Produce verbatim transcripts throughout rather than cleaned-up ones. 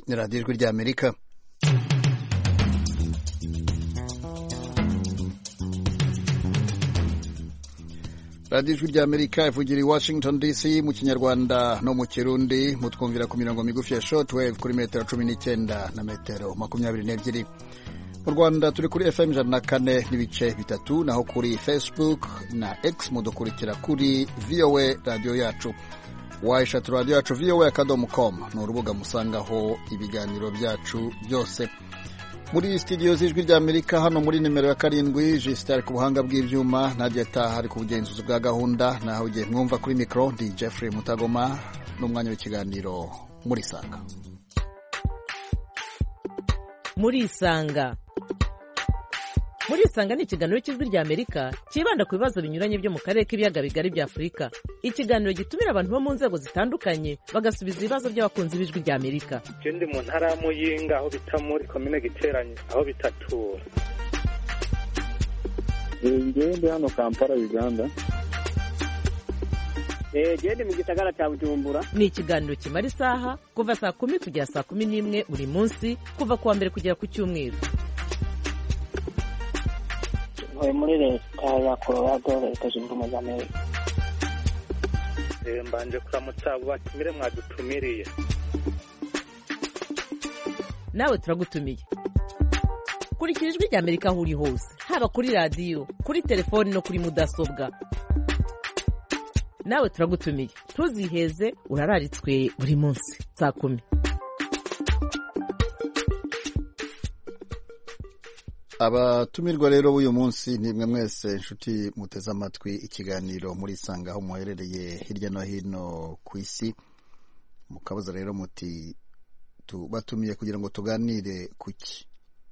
ni radiyo ijwi ry'Amerika. radiyo ijwi ry'Amerika ivugira i Washington D C mu kinyarwanda no mu kirundi, mutwumvira ku mirongo migufi ya shortwave kuri metero cumi n'icyenda na metero makumyabiri n'ebyiri. Mu Rwanda turi kuri F M ijana na kane n'ibice bitatu, naho kuri Facebook na X mudukurikira kuri V O A radio yacu. Waishatu radio yacu V O A akadomo com ni urubuga musangaho ibiganiro byacu byose. Muri studio z'ijwi ry'Amerika hano muri nimero ya karindwi, Gistar ku buhanga bw'ibyuma, Nadia Taha ari ku bugenzuzi bwa gahunda, naho ugiye mwumva kuri micro ndi Jeffrey Mutagoma, n'umwanya w'ikiganiro muri Sanga. Muri Sanga Muri Sanga ni ikiganiro cy'ijwi ry'Amerika kibanda ku bibazo binyuranye byo mu karere k'ibiyaga bigari bya Afurika. Ikiganiro gitumira abantu bo mu nzego zitandukanye bagasubiza ibibazo by'abakunzi b'ijwi ry'Amerika. Je ndi mu ntara ya Muyinga aho bita muri commune Giteranye aho bitatura. Ngiye ndi hano Kampala Uganda. Eh je ndi mu gisagara cya Bujumbura. Ni ikiganiro kimara isaha kuva saa kumi kugera saa kumi n'imwe buri munsi, kuva kuwa mbere kugera ku cyumweru. Muri leta ya Colorado, leta zunze ubumwe za Amerika. Eh mbanje kuramutsa batumire mwadutumiriye. Nawe turagutumiye. Kurikira ijwi ry'Amerika aho uri hose, haba kuri radio, kuri telefoni no kuri mudasobwa. Nawe turagutumiye. Ntuziheze, urararitswe buri munsi saa kumi. Abatumirwa rero uyu munsi ni mwe mwese inshuti muteze amatwi ikiganiro muri Sanga aho muherereye hirya no hino ku isi. Mukabaza rero muti tubatumiye kugira ngo tuganire kuki.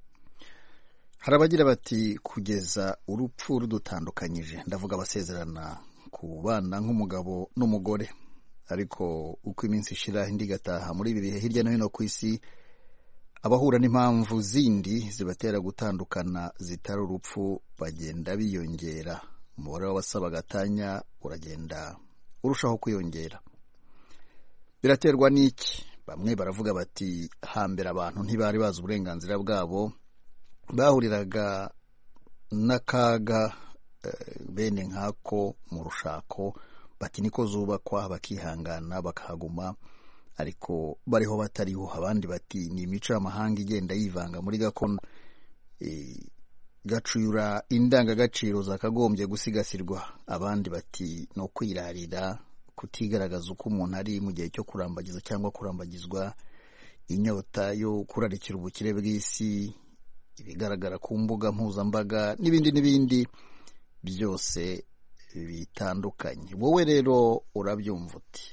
Harabagira bati kugeza urupfu rudutandukanyije, ndavuga abasezerana ku bana nk'umugabo n'umugore, ariko uko iminsi ishira indi gataha muri ibi bihe hirya no hino ku isi abahura n'impamvu zindi zibatera gutandukana zitari urupfu bagenda biyongera. Umubare w'abasaba gatanya uragenda urushaho kwiyongera. Biraterwa n'iki? Bamwe baravuga bati hambere abantu ntibari bazi uburenganzira bwabo, bahuriraga n'akaga e, bene nkako mu rushako, bati niko zubakwa bakihangana bakahaguma, ariko bariho batariho. Abandi bati ni imico y'amahanga igenda yivanga muri gakondo, e, gacuyura indangagaciro zakagombye gusigasirwa. Abandi bati no kwirarira, kutigaragaza uko umuntu ari mu gihe cyo kurambagiza cyangwa kurambagizwa, inyota yo kurarikira ubukire bw'isi, ibigaragara ku mbuga mpuzambaga n'ibindi n'ibindi byose bitandukanye. Wowe rero urabyumva uti?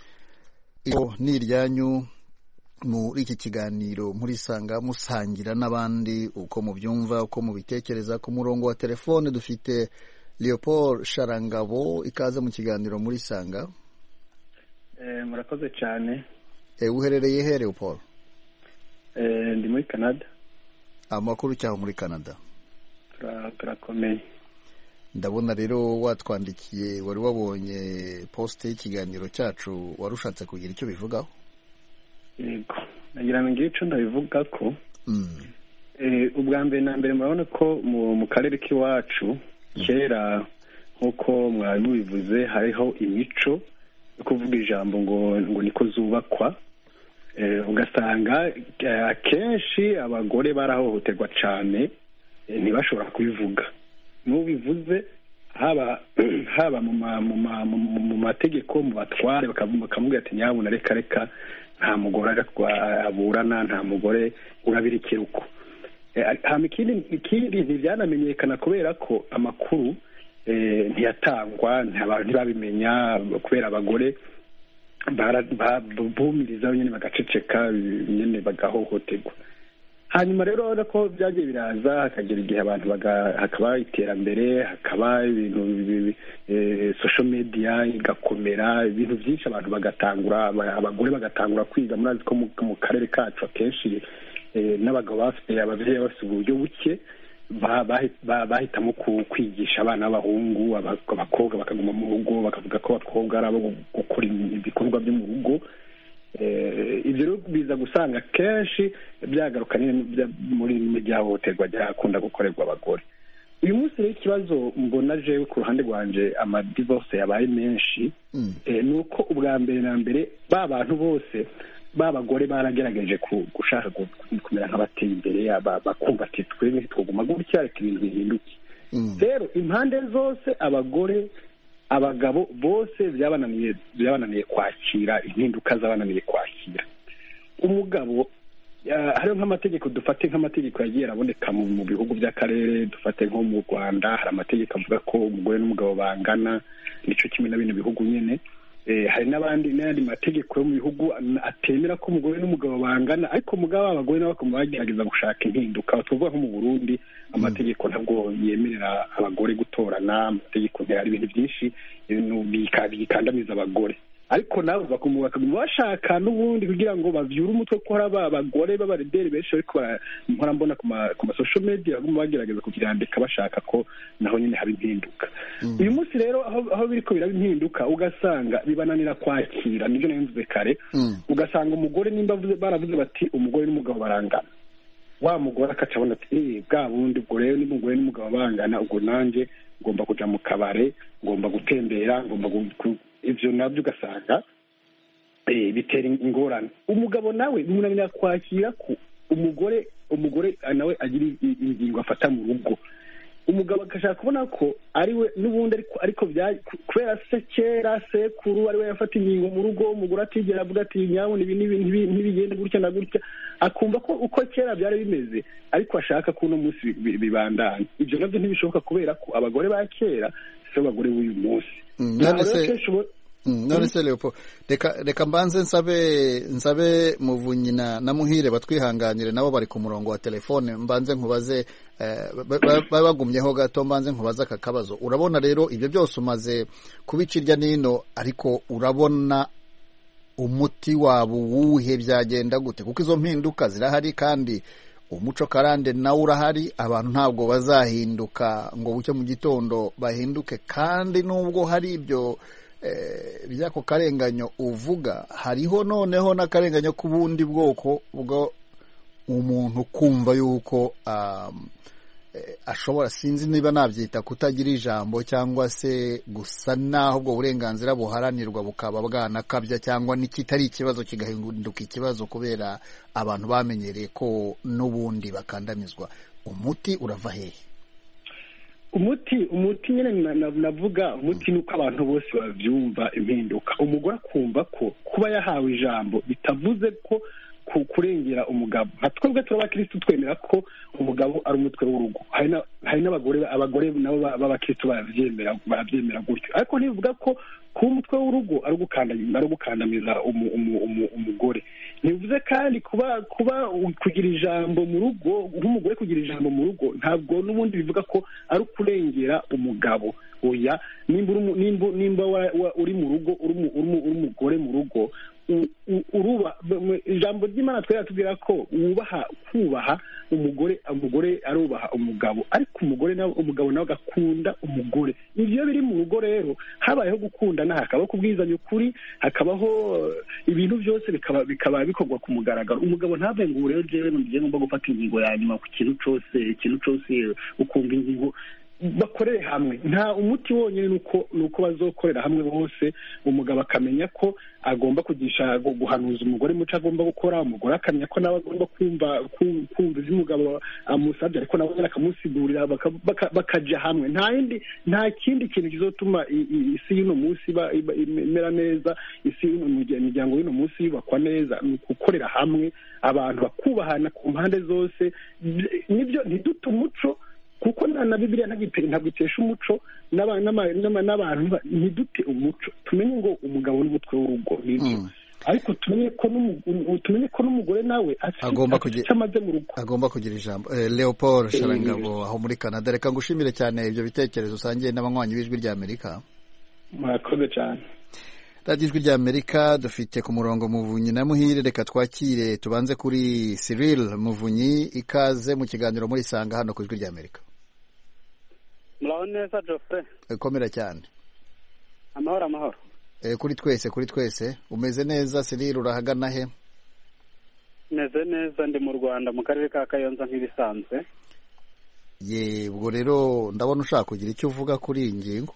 Iyo ni iryanyu muri iki kiganiro muri Sanga, musangira n'abandi uko mubyumva, uko mubitekereza. Ku murongo wa telefone dufite Leopold Sharangabo, ikaze mu kiganiro muri Sanga. Eh murakoze cyane. Eh uherereye he Leopold? Eh ndi muri Canada. Amakuru cyaho muri Canada? Turakomeye. Ndabona rero watwandikiye, wari wabonye post y'ikiganiro cyacu, warushatse kugira icyo bivugaho? Yego, nagira ngo ngire icyo ndabivuga ko mm. eh ubwa mbere na mbere murabona ko mu, mu karere k'iwacu kera nkuko mwari mubivuze hariho imico yo kuvuga ijambo ngo ngo niko zubakwa. Eh ugasanga akenshi abagore barahohoterwa cyane, eh, ntibashobora kubivuga. Nubivuze haba haba mu mu mategeko mu batware bakamubwira ati nyabuna reka reka nta mugore aburana, nta mugore urabirikira uko. Hama ikindi ikindi ntibyanamenyekana kubera ko amakuru ntiyatangwa, ntibabimenya kubera abagore bumiriza nyine bagaceceka nyine bagahohoterwa. Hanyuma rero urabona ko byagiye biraza, hakagera igihe abantu hakaba iterambere, hakaba ibintu social media igakomera, ibintu byinshi abantu bagatangura, abagore bagatangura kwiga. Murazi ko mu karere kacu akenshi n'abagabo bafite abavyeyi bafite uburyo buke, bahitamo kwigisha abana b'abahungu, abakobwa bakaguma mu rugo, bakavuga ko abakobwa ari abo gukora ibikorwa byo mu rugo. ibyo rero biza gusanga kenshi byagaruka muri ryahohoterwa ryakunda gukorerwa abagore. uyu munsi rero ikibazo mbona jewe ku ruhande rwanje amadivorce yabaye menshi ni uko ubwa mbere na mbere ba bantu bose babagore baragerageje gushaka kumera nk'abateye imbere bakumva ati twebwe twoguma gutya reka ibintu bihinduke. rero impande zose abagore abagabo bose byabananiye byabananiye kwakira impinduka zabananiye kwakira. umugabo hariho nk'amategeko dufate nk'amategeko yagiye araboneka mu bihugu by'akarere dufate nko mu Rwanda hari amategeko avuga ko umugore n'umugabo bangana nico kimwe na bino bihugu nyene. hari n'abandi n'ayandi mategeko yo mu bihugu atemera ko umugore n'umugabo bangana ariko umugabo abagore nabo bakaba bagerageza gushaka impinduka. tuvuga nko mu Burundi amategeko ntabwo yemerera abagore gutorana, amategeko ntiyari ibintu byinshi bikandamiza abagore ariko nabo bakaguma bashaka n'ubundi kugira ngo bavyure umutwe ko hari abagore b'abarederi benshi ariko mpora mbona ku ma social media baguma bagerageza kuvyandika bashaka ko naho nyine haba impinduka. uyu munsi rero aho biriko biraba impinduka ugasanga bibananira kwakira nibyo navuze kare. ugasanga umugore nimba baravuze bati umugore n'umugabo barangana, wa mugore akacabona ati eh bwa bundi ubwo rero n'umugore n'umugabo bangana ubwo nanje ngomba kuja mu kabare, ngomba gutembera, ngomba ivyo nabyo ugasanga eh bitera ingorane. umugabo nawe munanira kwakira ko umugore umugore nawe agira ingingo afata mu rugo. umugabo akashaka kubona ko ariwe n'ubundi ariko ariko kubera se kera sekuru ariwe yafata ingingo mu rugo, umugore atigera avuga ati nyawo nibi ntibigende gutya na gutya, akumva ko uko kera byari bimeze ariko ashaka ko uno munsi bibandanye. ibyo nabyo ntibishoboka kubera ko abagore ba kera se abagore b'uyu munsi. none se Leopold reka reka mbanze nsabe nsabe Muvunyi na Muhire batwihanganire nabo bari ku murongo wa telefone. mbanze nkubaze bagumyeho gato mbanze nkubaze aka kabazo. urabona rero ibyo byose umaze kubica irya nino ariko urabona umuti wabo wuhe byagenda gute? kuko izo mpinduka zirahari kandi umuco karande nawe urahari. abantu ntabwo bazahinduka ngo bucyo mu gitondo bahinduke, kandi nubwo hari ibyo byako karenganyo uvuga hariho noneho n'akarenganyo k'ubundi bwoko bwo umuntu kumva yuko ashobora sinzi niba nabyita kutagira ijambo cyangwa se gusa naho ubwo burenganzira buharanirwa bukaba bwanakabya cyangwa n'ikitari ikibazo kigahinduka ikibazo kubera abantu bamenyereye ko n'ubundi bakandamizwa. umuti urava hehe? umuti umuti nyine navuga umuti nuko abantu bose bavyumva impinduka. umugore akumva ko kuba yahawe ijambo bitavuze ko kurengera umugabo. twebwe turabakristo twemera ko umugabo ari umutwe w'urugo. hari n'abagore abagore nabo b'abakristo baravyemera baravyemera gutyo, ariko ntibivuga ko kuba umutwe w'urugo ari ugukandamiza ari ugukandamiza umugore. ntibivuze kandi kuba kuba kugira ijambo mu rugo nk'umugore kugira ijambo mu rugo ntabwo n'ubundi bivuga ko ari ukurengera umugabo. oya, nimba nimba uri mu rugo uri umugore mu rugo uruba ijambo ry'Imana twera tubwira ko wubaha kubaha umugore umugore arubaha umugabo, ariko umugore nawe umugabo nawe agakunda umugore. ivyo biri mu rugo rero habayeho gukundana, hakabaho kubwizanya ukuri, hakabaho ibintu byose bikaba bikaba bikorwa ku mugaragaro. umugabo ntave ngo rero jewe ngiye ngomba gufata ingingo ya nyuma ku kintu cyose ikintu cyose ukumva ingingo bakorere hamwe. nta umuti wonyine nuko nuko bazokorera hamwe bose. umugabo akamenya ko agomba kugisha guhanuza umugore muco agomba gukora, umugore akamenya ko nawe agomba kumva kumva ivyo umugabo amusabye ariko nawe akamusigurira bakaja hamwe. nta yindi nta kindi kintu kizotuma isi y'uno munsi imera neza, isi imiryango y'uno munsi yubakwa neza, ni gukorera hamwe abantu bakubahana ku mpande zose. nibyo ntidute umuco kuko na Bibiliya ntabwo itesha umuco n'abantu ntidute umuco. tumenye ngo umugabo n'umutwe w'urugo nibyo, ariko tumenye ko tumenye ko n'umugore nawe agomba kugira amaze mu rugo agomba kugira ijambo. Leopold Sharangabo aho muri Canada, reka ngushimire cyane ibyo bitekerezo usangiye n'abanywanyi b'ijwi rya Amerika. murakoze cyane. radiyo ijwi rya Amerika dufite ku murongo Muvunyi na Muhire. reka twakire tubanze kuri Cyril Muvunyi. ikaze mu kiganiro muri Sanga hano ku ijwi rya Amerika. muraho neza Geoffrey? komera cyane. amahoro amahoro. kuri twese kuri twese. Umeze neza Cyril, urahagana he? meze neza, ndi mu Rwanda mu karere ka Kayonza nk'ibisanzwe. Ye, ubwo rero ndabona ushaka kugira icyo uvuga kuri iyi ngingo.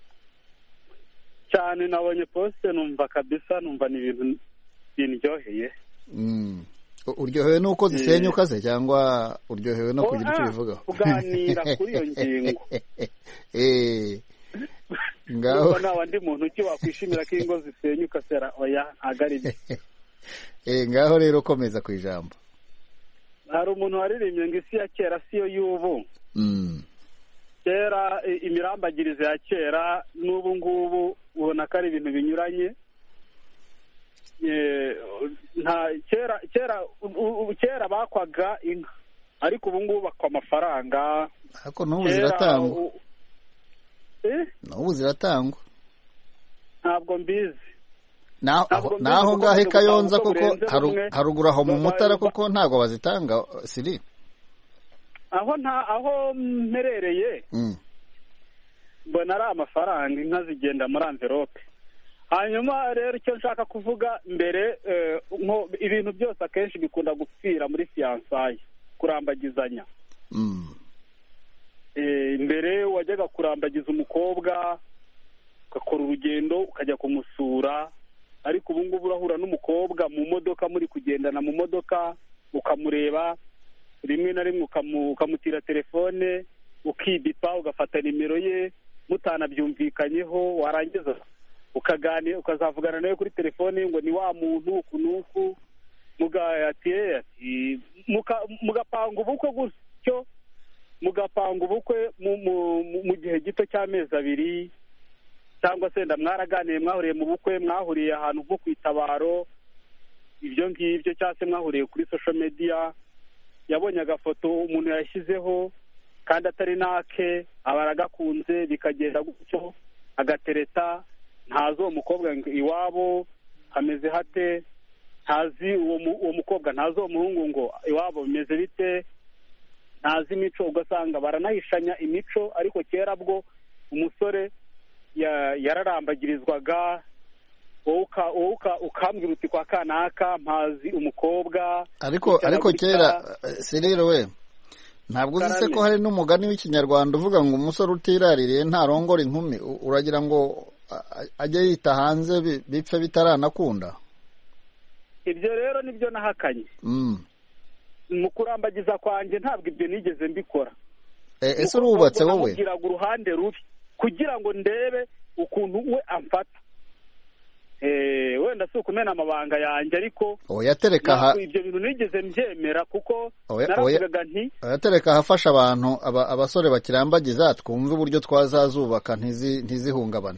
Cyane nabonye poste numva kabisa, numva ni ibintu biryoheye. Mm. Uryohewe nuko zisenyuka se cyangwa uryohewe no kugira icyo bivuga? Kuganira kuri iyo ngingo. Eh. Ngaho na wandi muntu ki wakwishimira ko ingo zisenyuka sera oya agarije. Eh, ngaho rero komeza ku ijambo. Hari umuntu waririmbye ngo isi ya kera siyo y'ubu. Mm. Kera imirambagirize ya kera n'ubu ngubu ubona ko ari ibintu binyuranye. Nta kera kera kera bakwaga inka ariko ubu ngubu bakwa amafaranga. Ariko n'ubu ziratangwa. Eh? N'ubu ziratangwa. Ntabwo mbizi. Naho naho ngahe Kayonza koko harugura aho mu Mutara koko ntago bazitanga Cyril. Aho nta aho mperereye. Mm. Mbona ari amafaranga inka zigenda muri envelope. Hanyuma rero icyo nshaka kuvuga mbere nko ibintu byose akenshi bikunda gupfira muri fiançailles, kurambagizanya. Mm. Eh, mbere wajyaga kurambagiza umukobwa ukakora urugendo ukajya kumusura, ariko ubu ngubu urahura n'umukobwa mu modoka muri kugendana mu modoka ukamureba, rimwe na rimwe ukamutira telefone ukibipa ugafata nimero ye mutanabyumvikanyeho, warangiza ukaganira ukazavugana nawe kuri telefone ngo ni wa muntu kunuku mugayatiye ati mugapanga ubukwe gutyo, mugapanga ubukwe mu gihe gito cy'amezi abiri cyangwa se nda mwaraganiye mwahuriye mu bukwe, mwahuriye ahantu nko kwitabaro ibyo ngibyo, cyangwa se mwahuriye kuri social media, yabonye agafoto umuntu yashyizeho kandi atari nake abaragakunze bikagenda gutyo agatereta, ntazi uwo mukobwa iwabo hameze hate, ntazi uwo mukobwa ntazi uwo muhungu ngo iwabo bimeze bite, ntazi imico, ugasanga baranahishanya imico. Ariko kera bwo umusore yararambagirizwaga, wowe ukambwira uti kwa kanaka mpazi umukobwa. Ariko ariko kera Cyril we ntabwo uzi se ko hari n'umugani w'ikinyarwanda uvuga ngo umusore utiraririye ntarongora inkumi, uragira ngo ajye yita hanze bipfe bitaranakunda? Ibyo rero nibyo nahakanye. Mm. Mu kurambagiza kwanjye ntabwo ibyo nigeze mbikora. Ese urubatse wowe? Kugira ngo uruhande rubi kugira ngo ndebe ukuntu we amfata. Eh, wenda si ukumena amabanga yanjye, ariko oyatereka ha ibyo bintu nigeze mbyemera kuko naravugaga nti oyatereka hafasha abantu abasore bakirambagiza twumve uburyo twazazubaka ntizi ntizihungabane.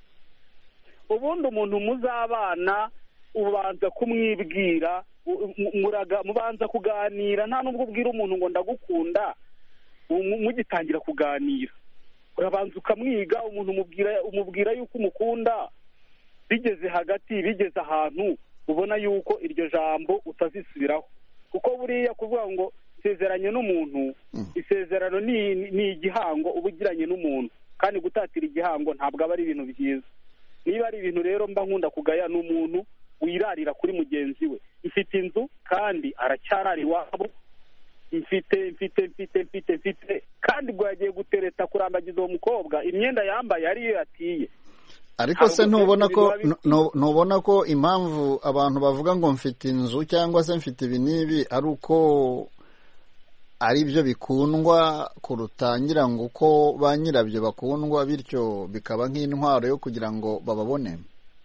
Ubundi umuntu muzabana ubanza kumwibwira, muraga mubanza kuganira, nta nubwo ubwira umuntu ngo ndagukunda mugitangira kuganira. Urabanza ukamwiga, umuntu umubwira umubwira yuko umukunda, bigeze hagati bigeze ahantu ubona yuko iryo jambo utazisubiraho, kuko buriya kuvuga ngo isezeranye n'umuntu, isezerano ni ni igihango ubugiranye n'umuntu, kandi gutatira igihango ntabwo aba ari ibintu byiza. Niba ari ibintu rero mba nkunda kugaya n'umuntu wirarira kuri mugenzi we, mfite inzu kandi aracyarari iwabo, mfite mfite mfite mfite mfite kandi bwo yagiye gutereta kurambagiza uwo mukobwa, imyenda yambaye ariyo yatiye. Ariko se ntubona ko ntubona ko impamvu abantu bavuga ngo mfite inzu cyangwa se mfite ibi n'ibi ari uko ari byo bikundwa kurutangira ngo uko ba nyirabyo bakundwa, bityo bikaba nk'intwaro yo kugira ngo bababone?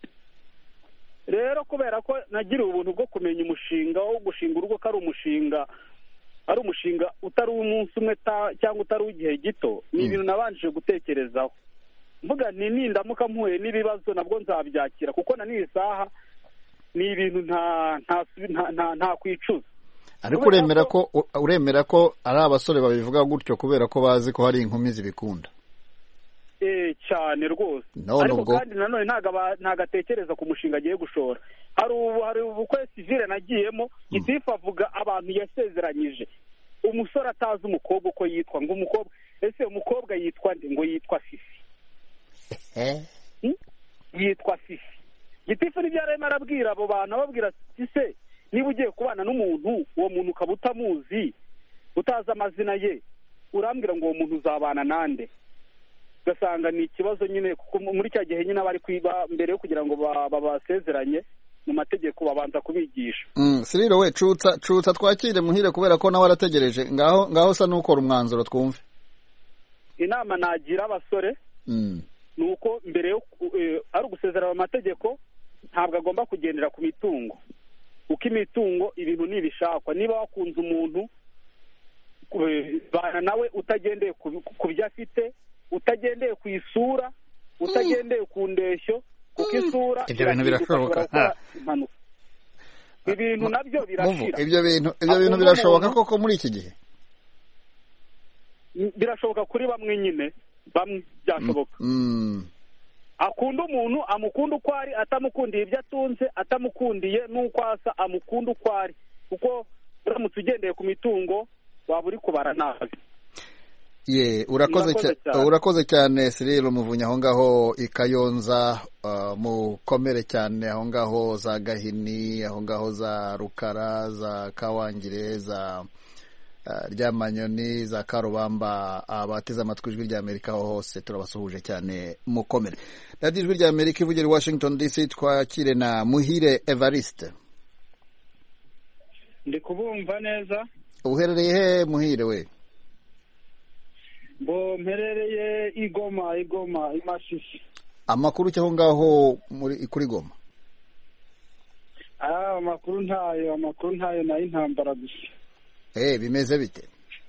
Rero kubera ko nagiriye ubuntu bwo kumenya umushinga wo gushinga urugo, ko ari umushinga ari umushinga utari umunsi umwe cyangwa utari w'igihe gito, ni ibintu nabanjije gutekerezaho, mvuga ni nindamuka mpuye n'ibibazo nabwo nzabyakira, kuko na n'iyi saha ni ibintu nta nta nta kwicuza. Ariko uremera ko uremera ko ari abasore babivuga gutyo kubera ko bazi ko hari inkumi zibikunda? Eh, cyane rwose. Ariko kandi nanone ntagatekereza ku mushinga agiye gushora. Hari ubu hari ubukwe civile nagiyemo, gitifu avuga abantu yasezeranyije, umusore atazi umukobwa uko yitwa, ngo umukobwa ese umukobwa yitwa nde, ngo yitwa Fifi. yitwa fifi. Gitifu nibyo arimo arabwira abo bantu, ababwira ati se niba ugiye kubana n'umuntu, uwo muntu ukaba utamuzi, utazi amazina ye, urambwira ngo uwo muntu uzabana nande? Ugasanga ni ikibazo nyine, kuko muri cya gihe nyine bari kwiba mbere yo kugira ngo babasezeranye mu mategeko babanza kubigisha. Mm, Siriro we cutsa cutsa twakire Muhire kubera ko nawe arategereje. Ngaho ngaho sa nukora umwanzuro twumve. Inama nagira abasore mm. nuko mbere yo e, ari ugusezerana amategeko ntabwo agomba kugendera ku mitungo. Uko imitungo ibintu nibishakwa, niba wakunze umuntu bana nawe utagendeye ku byo afite, utagendeye ku isura, utagendeye ku ndeshyo, kuko isura ibyo bintu birashoboka. Ibintu nabyo birashira. Ibyo bintu ibyo bintu birashoboka koko muri iki gihe. Birashoboka kuri bamwe nyine, bamwe byashoboka. Mm. Akunda umuntu, amukunda uko ari, atamukundiye ibyo atunze, atamukundiye nuko asa, amukunda uko ari, kuko uramutse ugendeye ku mitungo waba uri kubara nabi. Ye, urakoze cyane, urakoze cyane Cyril Muvunyi aho ngaho ikayonza, uh, mukomere cyane aho ngaho za Gahini, aho ngaho za Rukara, za Kawangire, za uh, Ryamanyoni, za Karubamba, abateze amatwi ijwi rya Amerika aho hose turabasuhuje cyane, mukomere. Radio ijwi rya Amerika ivugira i Washington D C, twakire na Muhire Evariste. Ndi kubumva neza. Uherereye he Muhire we? Bo mperereye Igoma, Igoma, Imasisi. Amakuru cyaho ngaho muri kuri Goma? Ah, amakuru ntayo, amakuru ntayo na intambara gusa. Eh, bimeze bite?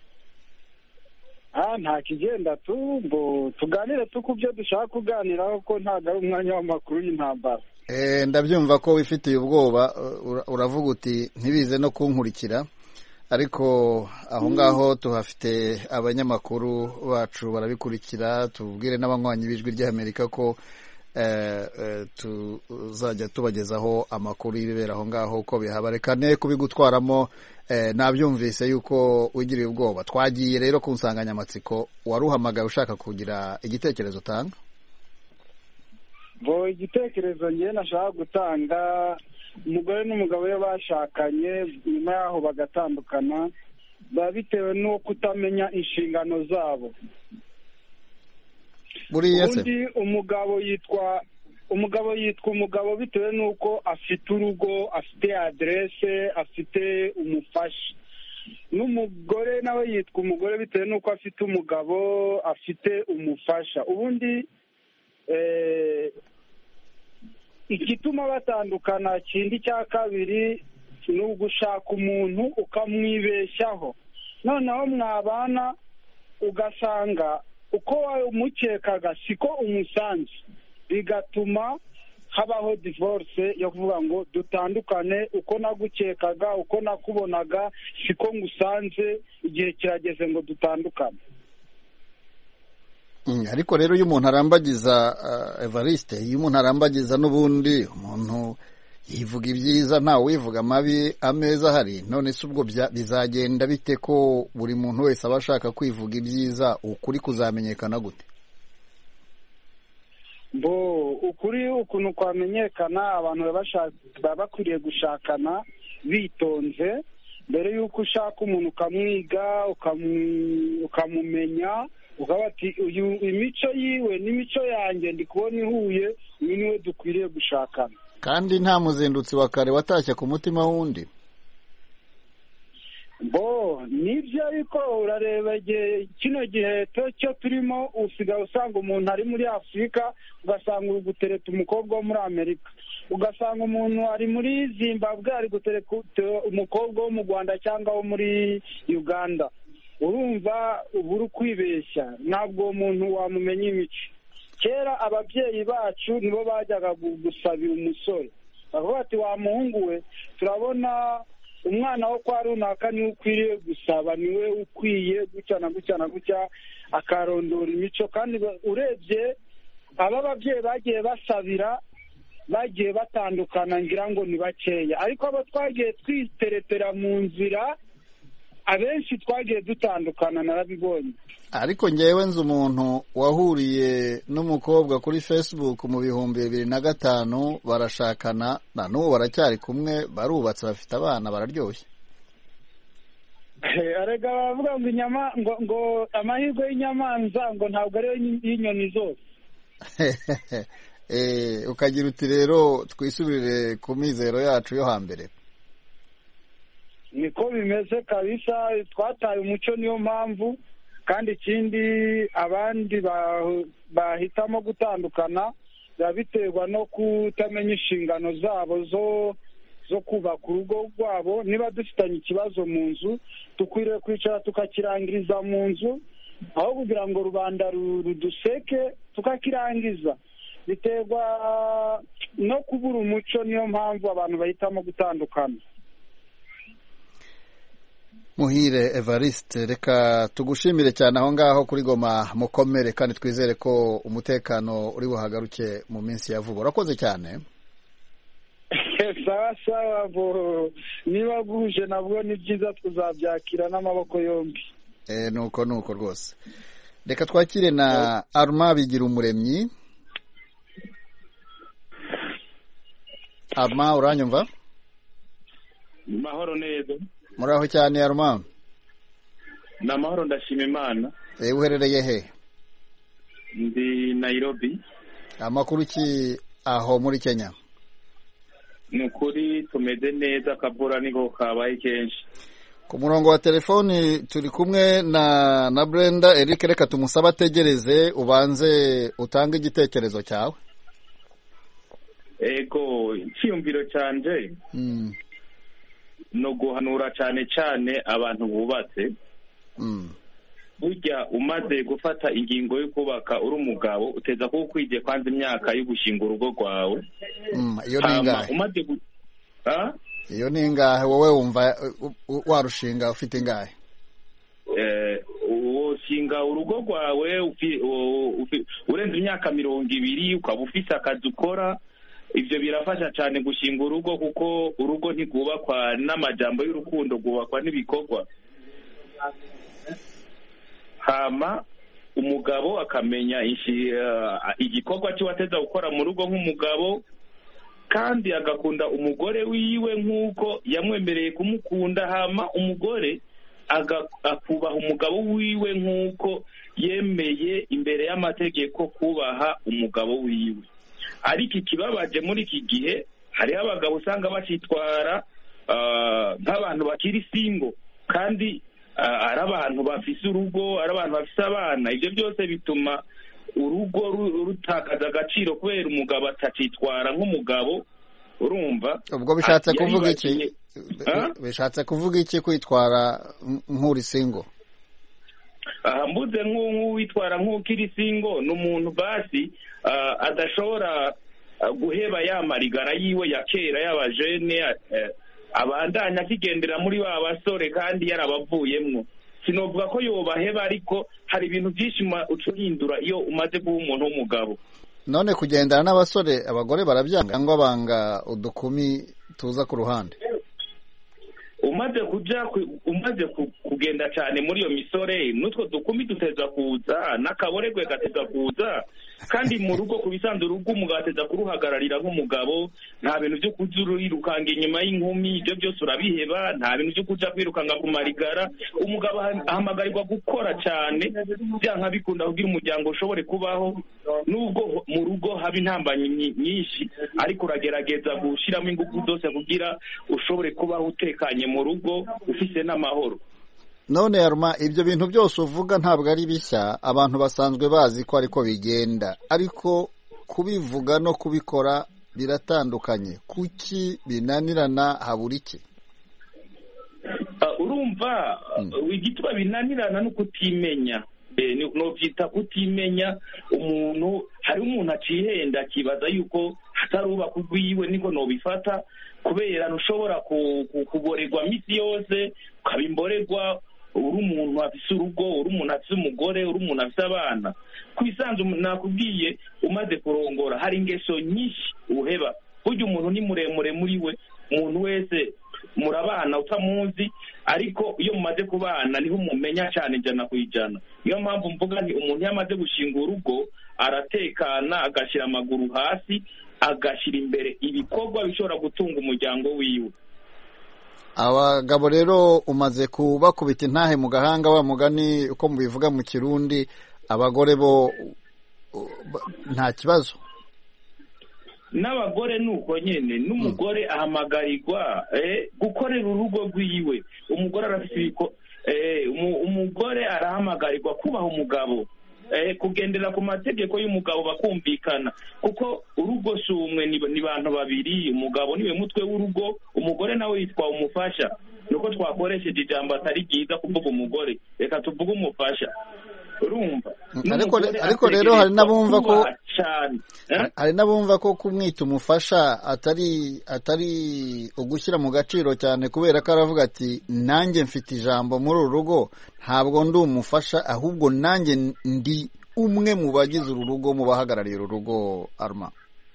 Ah, nta kigenda tu, bo tuganire tukubyo dushaka kuganiraho ko ntaga ari umwanya w'amakuru y'intambara. Eh, ndabyumva ko wifitiye ubwoba, uravuga uti ntibize no kunkurikira. Ariko aho ngaho tuhafite abanyamakuru bacu barabikurikira, tubwire n'abanywanyi b'ijwi ry'Amerika ko eh, eh, tuzajya tubagezaho amakuru y'ibibera aho ngaho uko bihaba. Reka ne kubigutwaramo, eh, nabyumvise yuko wigiriye ubwoba. Twagiye rero ku nsanganyamatsiko, waruhamagaye ushaka kugira igitekerezo tanga? Bo igitekerezo ngiye nashaka gutanga, umugore n'umugabo we bashakanye nyuma yaho bagatandukana, babitewe no kutamenya inshingano zabo. Buriya se undi umugabo yitwa umugabo yitwa umugabo bitewe nuko afite urugo, afite adresse, afite umufasha. N'umugore nawe yitwa umugore bitewe nuko afite umugabo, afite umufasha. Ubundi eh igituma batandukana kindi cya kabiri ni ugushaka umuntu ukamwibeshyaho, noneho mwabana ugasanga uko umukekaga siko umusanze, bigatuma habaho divorce yo kuvuga ngo dutandukane, uko nagukekaga, uko nakubonaga siko ngusanze, igihe kirageze ngo dutandukane. Ariko rero iyo umuntu arambagiza uh, Evariste, iyo umuntu arambagiza n'ubundi umuntu yivuga ibyiza ntawe wivuga amabi, ameza hari. None se ubwo bizagenda bite ko buri muntu wese aba ashaka kwivuga ibyiza, ukuri kuzamenyekana gute? Bo ukuri ukuntu kwamenyekana, abantu baba bakwiriye gushakana bitonze mbere yuko ushaka umuntu ukamwiga, ukamumenya, ukaba ati uyu imico yiwe n'imico yanjye ndi kubona ihuye, uyu niwe dukwiriye gushakana. Kandi nta muzindutsi wa kare watashye ku mutima wundi. Bo nibyo, ariko urareba kino gihe cyo turimo, usigaye usanga umuntu ari muri Afurika ugasanga uri gutereta umukobwa wo muri Amerika, ugasanga umuntu ari muri Zimbabwe ari gutereta umukobwa wo mu Rwanda cyangwa wo muri Uganda. Urumva ubu uri kwibeshya, ntabwo uwo muntu wamumenya imico. Kera ababyeyi bacu nibo bajyaga gusabira umusore, bavuga ati wa muhungu we, turabona umwana wo kwa runaka niwe ukwiriye gusaba, niwe ukwiye gutya na gutya na gutya, akarondora imico. Kandi urebye aba babyeyi bagiye basabira bagiye batandukana, ngira ngo ni bakeya, ariko abo twagiye twiteretera mu nzira abenshi twagiye dutandukana narabibonye. Ariko ngewe nzi umuntu wahuriye n'umukobwa kuri Facebook mu bihumbi bibiri na gatanu barashakana na n'ubu baracyari kumwe barubatse bafite abana bararyoshye. Arega bavuga ngo inyama ngo ngo amahirwe y'inyamanza ngo ntabwo ariyo y'inyoni zose. Eh ukagira uti rero twisubirire ku mizero yacu yo hambere. Niko bimeze kabisa, twataye umuco niyo mpamvu, kandi ikindi abandi bahitamo gutandukana biterwa no kutamenya inshingano zabo zo zo kubaka urugo rwabo. Niba dufitanye ikibazo mu nzu dukwiriye kwicara tukakirangiriza mu nzu aho kugira ngo rubanda ruduseke tukakirangiza. Biterwa no kubura umuco, niyo mpamvu abantu bahitamo gutandukana. Muhire Evariste, reka tugushimire cyane aho ngaho kuri Goma, mukomere kandi twizere ko umutekano uri buhagaruke mu minsi ya vuba. Urakoze cyane. Sawa sawa bo, niba guje nabwo ni byiza tuzabyakira n'amaboko yombi. Eh nuko nuko rwose. Reka twakire na Arma bigira umuremyi. Arma, uranyumva? Mahoro neza. Muraho cyane Arma. Na mahoro ndashima Imana. Eh uherereye he? Ndi Nairobi. Amakuru ki aho muri Kenya? Nukuri tumeze neza, kabura niko kabaye kenshi. Ku murongo wa telefoni turi kumwe na na Brenda Eric, reka tumusaba ategereze ubanze utange igitekerezo cyawe. Ego cyiyumviro cyanje mm. no guhanura cyane cyane abantu bubatse. mm. Burya umaze gufata ingingo yo kubaka uri umugabo uteza ko kwije kwanza imyaka yo gushinga urugo rwawe. mm. iyo ningahe umaze gu... ha iyo ningahe wowe wumva warushinga ufite ingahe? eh uwo shinga urugo rwawe urenze imyaka mirongo ibiri ukaba ufite akazi ukora. Ibyo birafasha cyane gushinga urugo, kuko urugo ntigubakwa n'amajambo y'urukundo, gubakwa n'ibikorwa. Hama umugabo akamenya igikorwa cyo wateza gukora mu rugo nk'umugabo, kandi agakunda umugore wiwe nk'uko yamwemereye kumukunda. Hama umugore akubaha umugabo wiwe nk'uko yemeye imbere y'amategeko kubaha umugabo wiwe. Ariko ikibabaje muri iki gihe hariho abagabo usanga bacitwara nk'abantu bakiri singo, kandi ari abantu bafise urugo, ari abantu bafise abana. Ibyo byose bituma urugo rutakaza agaciro kubera umugabo atacitwara nk'umugabo. Urumva ubwo bishatse kuvuga iki? Bishatse kuvuga iki kwitwara nk'uri singo? aha mbuze nk'uwitwara nk'ukiri singo n'umuntu basi adashobora guheba ya marigara yiwe ya kera y'abajene abandanya akigendera muri ba basore kandi yarabavuyemwo. Sinovuga ko yobaheba, ariko hari ibintu byinshi ucuhindura iyo umaze kuba umuntu w'umugabo. None kugendana n'abasore abagore barabyanga cyangwa banga udukumi tuza ku ruhande? Umaze kuja umaze kugenda cyane muri iyo misore, nutwo dukumi duteza kuza n'akaboregwe gateza kuza, kandi mu rugo kubisanzwe urugo umugateza kuruhagararira nk'umugabo. Nta bintu byo kuzurirukanga inyuma y'inkumi, ibyo byose urabiheba. Nta bintu byo kuja kwirukanga ku marigara. Umugabo ahamagarirwa gukora cyane byanka bikunda kugira umuryango ushobore kubaho, nubwo mu rugo haba intambanyi nyinshi, ariko uragerageza gushiramo ingufu zose kugira ushobore kubaho utekanye mu rugo ufise n'amahoro. None Arma, ibyo bintu byose uvuga ntabwo ari bishya, abantu basanzwe bazi ko ariko bigenda, ariko kubivuga no kubikora biratandukanye. Kuki binanirana habura iki? Uh, urumva mm. igitwa binanirana no kutimenya. Eh, no byita kutimenya. Umuntu hari umuntu acihenda kibaza yuko hataruba kugwiwe niko no bifata, kubera ntushobora kuborerwa misi yose ukabimborerwa. Uri umuntu afise urugo, uri umuntu afise umugore, uri umuntu afise abana. Kwisanzu nakubwiye umaze kurongora hari ingeso nyinshi uheba. Burya umuntu ni muremure muri we, umuntu wese murabana utamuzi, ariko iyo mumaze kubana niho umumenya cyane ijana ku ijana. Niyo mpamvu mvuga nti umuntu iyo amaze gushinga urugo aratekana, agashyira amaguru hasi, agashyira imbere ibikorwa bishobora gutunga umuryango wiwe. Abagabo rero umaze kubakubita intahe mu gahanga, wa mugani uko mubivuga mu Kirundi, abagore bo nta kibazo. N'abagore nuko nyene, n'umugore ahamagarirwa eh gukorera urugo rwiwe. Umugore arafite ibiko eh umugore arahamagarirwa kubaha umugabo, eh kugendera ku mategeko y'umugabo bakumvikana, kuko urugo sumwe ni bantu babiri, umugabo niwe mutwe w'urugo, umugore nawe yitwa umufasha. Nuko twakoresheje ijambo atari ryiza kuvuga umugore, reka tuvuge umufasha. Urumva? Ariko ariko rero hari nabumva ko hari nabumva ko kumwita umufasha atari atari ugushyira mu gaciro cyane, kubera ko aravuga ati nanjye mfite ijambo muri uru rugo, ntabwo ndi umufasha ahubwo nanjye ndi umwe mu bagize uru rugo, mu bahagarariye uru rugo. Arma,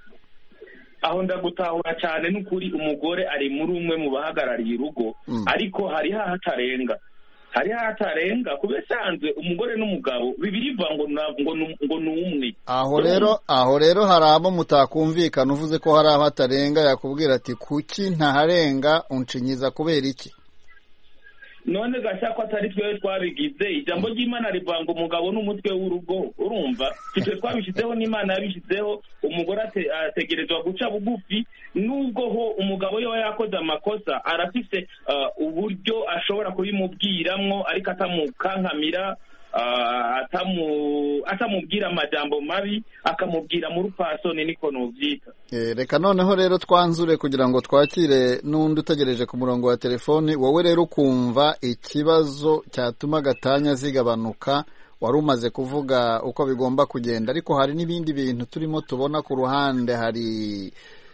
aho ndagutahura cyane n'ukuri, umugore ari muri umwe mu bahagarariye urugo, mm. ariko hari hatarenga hari hatarenga kubesanzwe umugore n'umugabo bibiri biva ngo ngo ngo numwe. Aho rero aho rero hari abo mutakumvikana, uvuze ko hari hatarenga, yakubwira ati kuki ntaharenga, uncinyiza kubera iki? None gasha ko atari twe twabigize, ijambo ry'Imana rivanga umugabo n'umutwe w'urugo. Urumva? Twe twabishizeho n'Imana yabishizeho, umugore ategerezwa guca bugufi, nubwo ho umugabo yo yakoze amakosa arafise uh, uburyo ashobora kubimubwiramwo, ariko atamukankamira, uh, atamu atamubwira amajambo mabi, akamubwira mu rupasoni, niko novyita. Eh, reka noneho rero twanzure kugira ngo twakire n'undi utegereje ku murongo wa telefoni. Wowe rero ukumva ikibazo cyatuma gatanya zigabanuka, wari umaze kuvuga uko bigomba kugenda, ariko hari n'ibindi bintu turimo tubona ku ruhande. Hari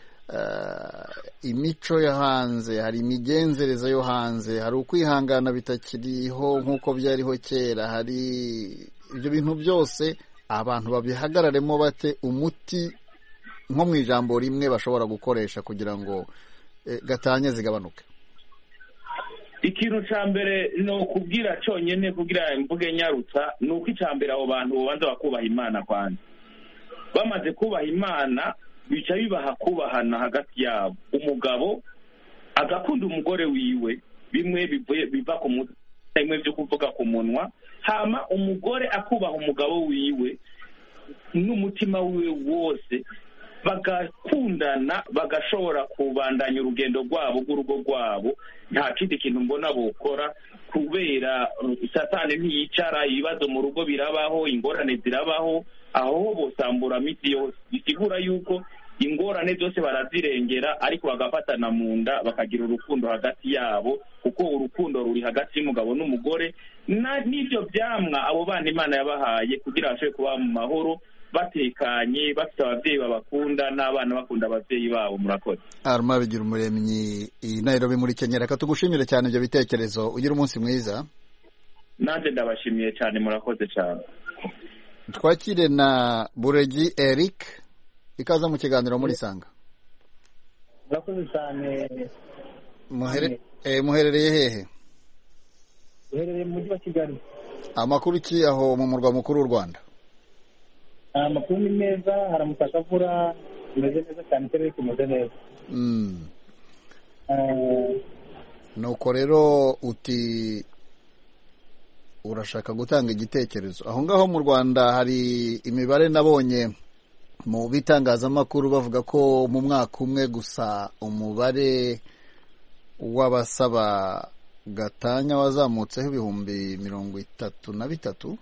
uh, imico yo hanze, hari imigenzereze yo hanze, hari ukwihangana bitakiriho nk'uko byariho kera, hari ibyo bintu byose abantu babihagararemo bate, umuti nko mu ijambo rimwe bashobora gukoresha kugira ngo eh, gatanya zigabanuke? Ikintu ca mbere no kubwira cyonyene, kugira imvuge nyarutsa, nuko icambere abo bantu bobanza bakubaha Imana kwanza. Bamaze kubaha Imana bica bibaha kubahana hagati yabo. Umugabo agakunda umugore wiwe, bimwe bivuye biva ku mutwe, bimwe byo kuvuga ku munwa, hama umugore akubaha umugabo wiwe n'umutima wiwe wose, bagakundana, bagashobora kubandanya urugendo rwabo rw'urugo rwabo. Nta kindi kintu mbona bokora, kubera Satani ntiyicara, ibibazo mu rugo birabaho, ingorane zirabaho, aho bosambura miti yose. Bisigura yuko ingorane zose barazirengera, ariko bagafatana mu nda, bakagira urukundo hagati yabo, kuko urukundo ruri hagati y'umugabo n'umugore. N'ibyo byamwa abo bana Imana yabahaye kugira bashobore kuba mu mahoro, batekanye, bafite ababyeyi babakunda, n'abana bakunda ababyeyi babo. Murakoze. Arma bigira umuremyi i Nairobi muri Kenya. Reka tugushimire cyane ibyo bitekerezo, ugira umunsi mwiza. Nanjye ndabashimiye cyane, murakoze cyane. Twakire na Buregi Eric, ikaza mu kiganiro muri Sanga. Murakoze cyane. Muhere eh muherereye hehe? Muherereye mu mujyi wa Kigali. Amakuru ki aho mu murwa mukuru w'u Rwanda? Amakuru ni meza, haramutse akavura, imeze neza cyane, ikirere kimeze neza. Mm. Uh, nuko rero uti urashaka gutanga igitekerezo. Aho ngaho mu Rwanda hari imibare nabonye mu bitangazamakuru bavuga ko mu mwaka umwe gusa umubare w'abasaba gatanya wazamutseho ibihumbi mirongo itatu na bitatu,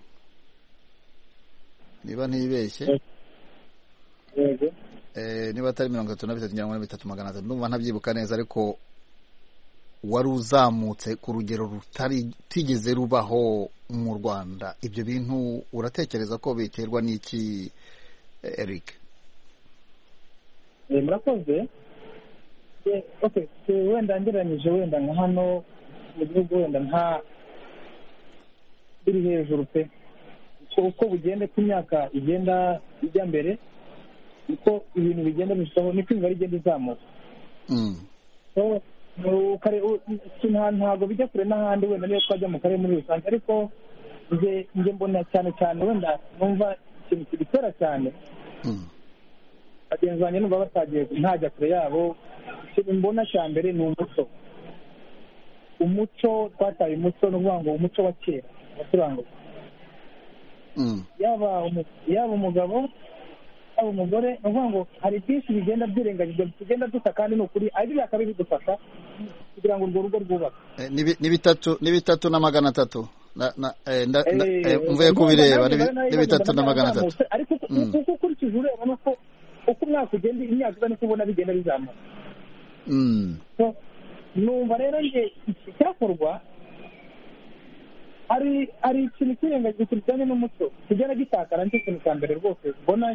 niba ntibeshye. Yego. Eh, niba atari mirongo itatu na bitatu cyangwa mirongo itatu magana atatu, ndumva ntabyibuka neza, ariko wari uzamutse ku rugero rutari tigeze rubaho mu Rwanda. Ibyo bintu uratekereza ko biterwa n'iki, Eric? Eh, murakoze. Eh, okay, so, wenda ngeranyije wenda nka hano mu gihugu wenda nta biri hejuru pe. Uko bugende ku myaka igenda ijya mbere, uko ibintu bigenda bishaho, niko imibare igenda izamuka. Mm. So ntabwo bijya kure n'ahandi wenda niyo twajya mu karere muri rusange, ariko njye mbona cyane cyane wenda numva ikintu kibitera cyane bagenzi banjye numva batagiye ntajya kure yabo. ikintu mbona cya mbere ni umuco umuco twataye umuco ni ukuvuga ngo umuco wa kera waturangwaga, yaba yaba umugabo yaba umugore, ni ukuvuga ngo hari byinshi bigenda byirengagizwa tugenda dusa, kandi ni ukuri ari byakaba bidufasha kugira ngo urwo rugo rwubake. Ni bitatu ni bitatu na magana atatu mvuye kubireba ni bitatu na magana atatu, ariko uko ukurikije ureba nuko uko umwaka ugenda imyaka uza niko ubona bigenda bizamuka. Numva rero nge icyakorwa hari hari ikintu kirengagizwa kijyanye n'umuco kigenda gitakara, nicyo kintu cya mbere rwose mbona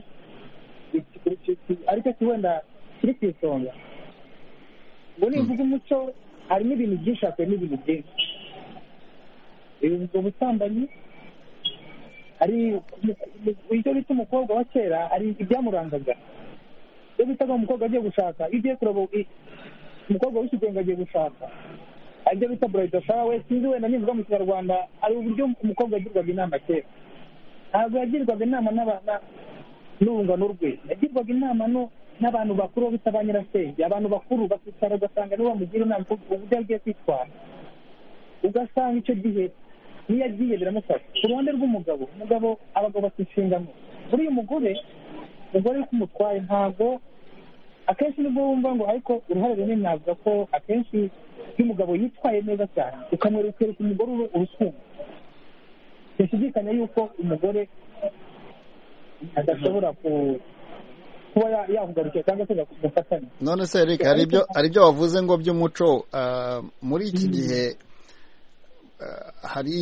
ariko wenda kiri ku isonga. ngo nivuga umuco harimo ibintu byinshi, hakubiyemo ibintu byinshi. ubwo busambanyi hari icyo bita umukobwa wa kera, hari ibyamurangaga. iyo bitaga umukobwa agiye gushaka, iyo ugiye kureba umukobwa w'ikigenge agiye gushaka, hari ibyo bita burayidi shawe. sinzi wenda nivuga mu kinyarwanda, hari uburyo umukobwa yagirwaga inama kera. ntabwo yagirwaga inama n'urungano rwe, yagirwaga inama n'abantu bakuru bita ba nyirasenge. abantu bakuru bakicara ugasanga nibo bamugira inama uburyo agiye kwitwara, ugasanga icyo gihe niyo agiye biramufasha. ku ruhande rw'umugabo, umugabo abagabo bafite inshingano. muri uyu mugore umugore uri kumutwaye, ntabwo akenshi nibwo wumva ngo, ariko uruhare runini navuga ko akenshi iyo umugabo yitwaye neza cyane ukamwereka umugore urukundo, ntishidikanya yuko umugore adashobora kuba yakugarukira cyangwa se gufatanya. none se Eric, hari ibyo hari ibyo wavuze ngo by'umuco muri iki gihe hari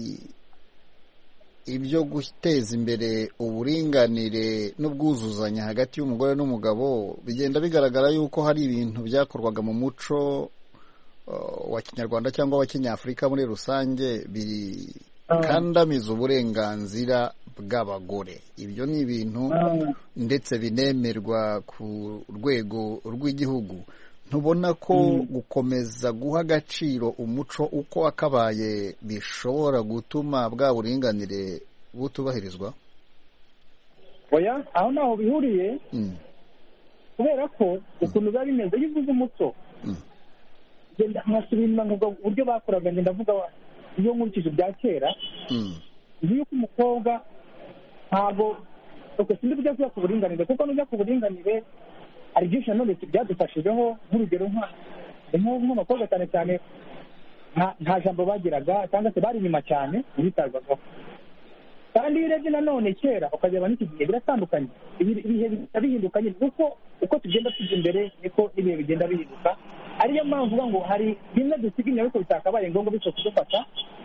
ibyo guteza imbere uburinganire n'ubwuzuzanye hagati y'umugore n'umugabo. bigenda bigaragara yuko hari ibintu byakorwaga mu muco wa kinyarwanda cyangwa wa kinyafurika muri rusange bikandamiza uburenganzira bw'abagore. ibyo ni ibintu ndetse binemerwa ku rwego rw'igihugu. ntubona ko gukomeza guha agaciro umuco uko wakabaye bishobora gutuma bwa buringanire butubahirizwa? oya, aho ntaho bihuriye. kubera ko ukuntu biba bimeze, iyo uvuze umuco nkasubira inyuma nkavuga uburyo bakoraga, ngenda ndavuga iyo nkurikije ibya kera, nzi yuko umukobwa ntabwo sindi bujya kuba ku buringanire, kuko nujya ku buringanire hari byinshi nanone byadufashijeho. nk'urugero nk'abakobwa cyane cyane nta jambo bagiraga, cyangwa se bari inyuma cyane bitabwagaho. kandi iyo urebye nanone kera ukagera n'iki gihe biratandukanye, ibihe bigenda bihinduka nyine, kuko uko tugenda tujya imbere niko ibihe bigenda bihinduka. ariyo mpamvu uvuga ngo hari bimwe dusiga inyuma ariko bitakabaye ngombwa bityo kudufasha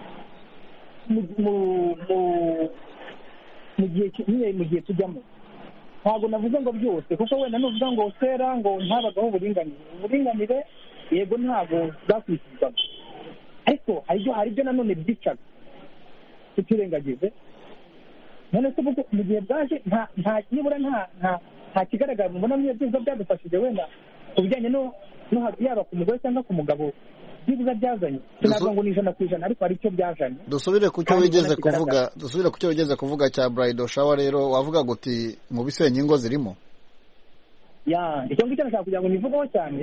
mu gihe mu gihe tujyamo. ntabwo navuze ngo byose, kuko wenda nuvuga ngo kera ngo ntabagaho uburinganire. uburinganire yego ntabwo bwakurikizwaga, ariko hari ibyo nanone byicaga tutirengagize. none se mu gihe bwaje nibura nta kigaragara mubona nk'iyo byiza byadufashije wenda ku bijyanye no yaba ku mugore cyangwa ku mugabo, byibuza byazanye. sinavuga ngo ni ijana ku ijana, ariko hari icyo byazanye. dusubire ku cyo wigeze kuvuga dusubire ku cyo wigeze kuvuga cya bridal shower. rero wavuga guti mu bisenya ingo zirimo. ya icyo ngicyo nashaka kugira ngo nivugeho cyane,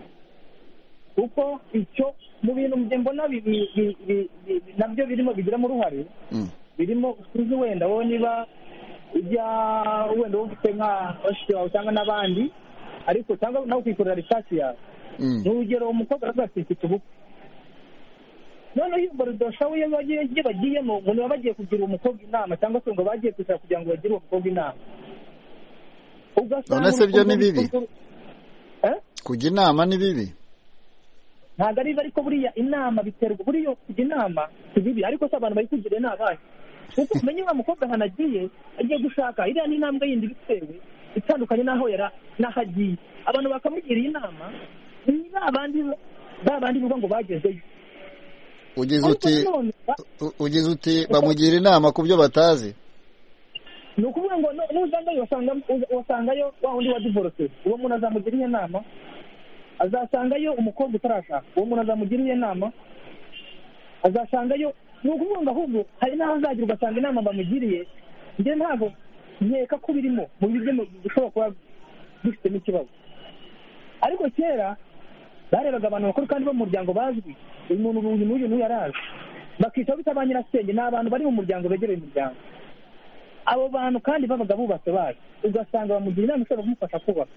kuko icyo mu bintu mbona nabyo birimo bigiramo uruhare, birimo uzi wenda wowe niba ujya wenda ufite nka bashiki bawe cyangwa n'abandi, ariko cyangwa nawe ukikorera research yawe. ni urugero umukobwa aravuga ati mfite ubukwe, noneho iyo baridosha we iyo bagiyemo ngo niba bagiye kugira umukobwa inama, cyangwa se ngo bagiye kwicara kugira ngo bagire umukobwa inama. none se byo ni bibi? kujya inama ni bibi? ntabwo ari bibi, ariko buriya inama biterwa, buriya kujya inama si bibi, ariko se abantu bari kugira inama kuko umenye wa mukobwa ahantu agiye agiye gushaka, iriya ni intambwe yindi bitewe itandukanye n'aho yari n'aho agiye. abantu bakamugira inama, ni babandi babandi bivuga ngo bagezeyo. ugize uti ugize uti bamugira inama ku byo batazi. ni ukuvuga ngo nuzangayo wasangayo wa wundi wa divorce, uwo muntu azamugira inama azasangayo umukobwa utarashaka, uwo muntu azamugiriye inama, azasangayo, ni ukuvuga ngo ahubwo hari n'aho azagira ugasanga inama bamugiriye njye ntabwo nkeka ko birimo mu buryo bishobora kuba bifitemo ikibazo. Ariko kera barebaga abantu bakuru kandi bo mu muryango bazwi, uyu muntu uyu n'uyu n'uyu yarazi, bakica bita ba nyirasenge, ni abantu bari mu muryango begereye umuryango. Abo bantu kandi babaga bubatse bazi, ugasanga bamugira inama ishobora kumufasha kubaka.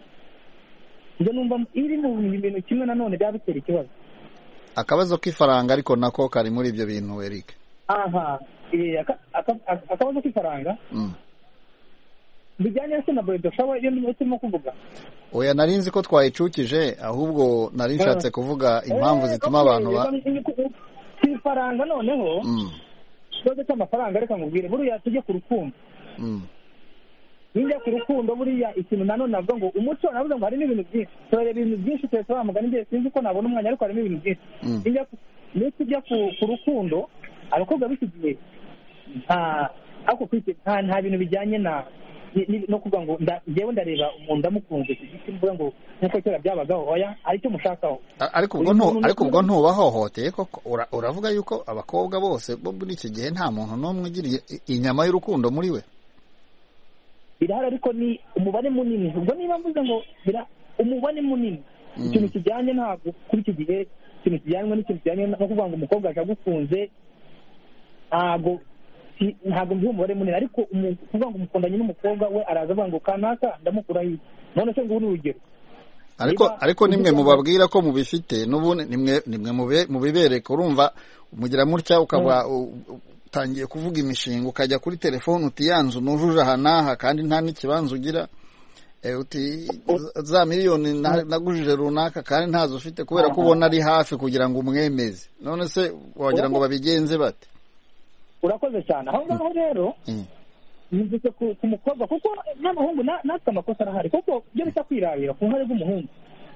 Njye numva iri mu bintu kimwe nanone byaba bitera ikibazo. Akabazo k'ifaranga ariko nako kari muri ibyo bintu Eric. Aha, eh akabazo k'ifaranga. Mm. Bijyanye na bodo shawa iyo ndimo kuvuga. Oya narinzi ko twayicukije, ahubwo nari nshatse kuvuga impamvu zituma abantu ba ifaranga noneho. Mm. Bodo cy'amafaranga reka ngubwire buriya tujye ku rukundo. Mm. Ninjya ku rukundo buriya ikintu nanone navuga ngo umuco navuga ngo hari n'ibintu byinshi. Tore ibintu byinshi twese bamugana ngiye sinzi ko nabona umwanya ariko hari n'ibintu byinshi. Ninjya mm. tujya ku rukundo abakobwa bisigiye nta ako kwite nta nta bintu bijyanye na no kuvuga ngo ngewe ndareba umuntu ndamukunze iki mvuga ngo nkuko cyera byabagaho oya ari cyo mushakaho. Ariko ubwo nto ariko ubwo nto bahohoteye koko uravuga yuko abakobwa bose bo muri iki gihe nta muntu n'umwe ugiriye inyama y'urukundo muri we. Birahari ariko ni umubare munini, ubwo niba mvuze ngo bira umubare munini ikintu kijyanye ntabwo kuri iki gihe ikintu kijyanye n'ikintu kijyanye no kuvuga ngo umukobwa ajagukunze ntabwo ntabwo mbiho umubare munini, ariko kuvuga ngo umukundanye n'umukobwa we araza avuga ngo kanaka ndamukura hirya none se ngo uri urugero. Ariko ariko nimwe mubabwira ko mubifite n'ubundi nimwe nimwe mubibereka, urumva umugira mutya ukaba utangiye kuvuga imishinga ukajya kuri telefone uti yanzu nujuje aha n'aha kandi nta n'ikibanza ugira, uti za miliyoni nagujije runaka kandi ntazo ufite kubera ko ubona ari hafi kugira ngo umwemeze, none se wagira ngo babigenze bate? Urakoze cyane aho ngaho rero nizise ku mukobwa kuko n'abahungu natwe amakosa arahari kuko byo bita kwirarira ku nkare z'umuhungu,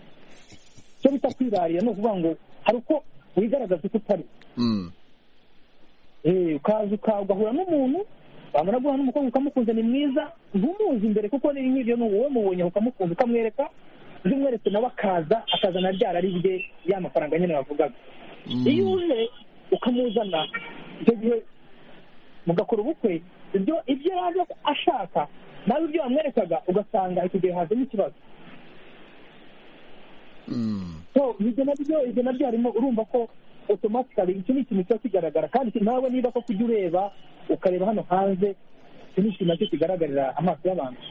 byo bita kwirarira no kuvuga ngo hari uko wigaragaza uko utari eh ukaza ukagahura n'umuntu bamara guha n'umukobwa ukamukunze ni mwiza ntumuzi imbere kuko ni nk'ibyo n'uwo mubonye ukamukunze ukamwereka ndimweretse nawe akaza akazana ryara ari bye ya mafaranga nyine bavugaga. Iyo uje ukamuzana icyo gihe mugakora ubukwe ibyo ibyo yaje ashaka nawe ibyo wamwerekaga ugasanga icyo gihe hazemo ikibazo. So ibyo nabyo ibyo nabyo harimo urumva ko automatically icyo ni ikintu cyo kigaragara kandi nawe niba ko kujya ureba ukareba hano hanze icyo ni ikintu cyo kigaragarira amaso y'abantu.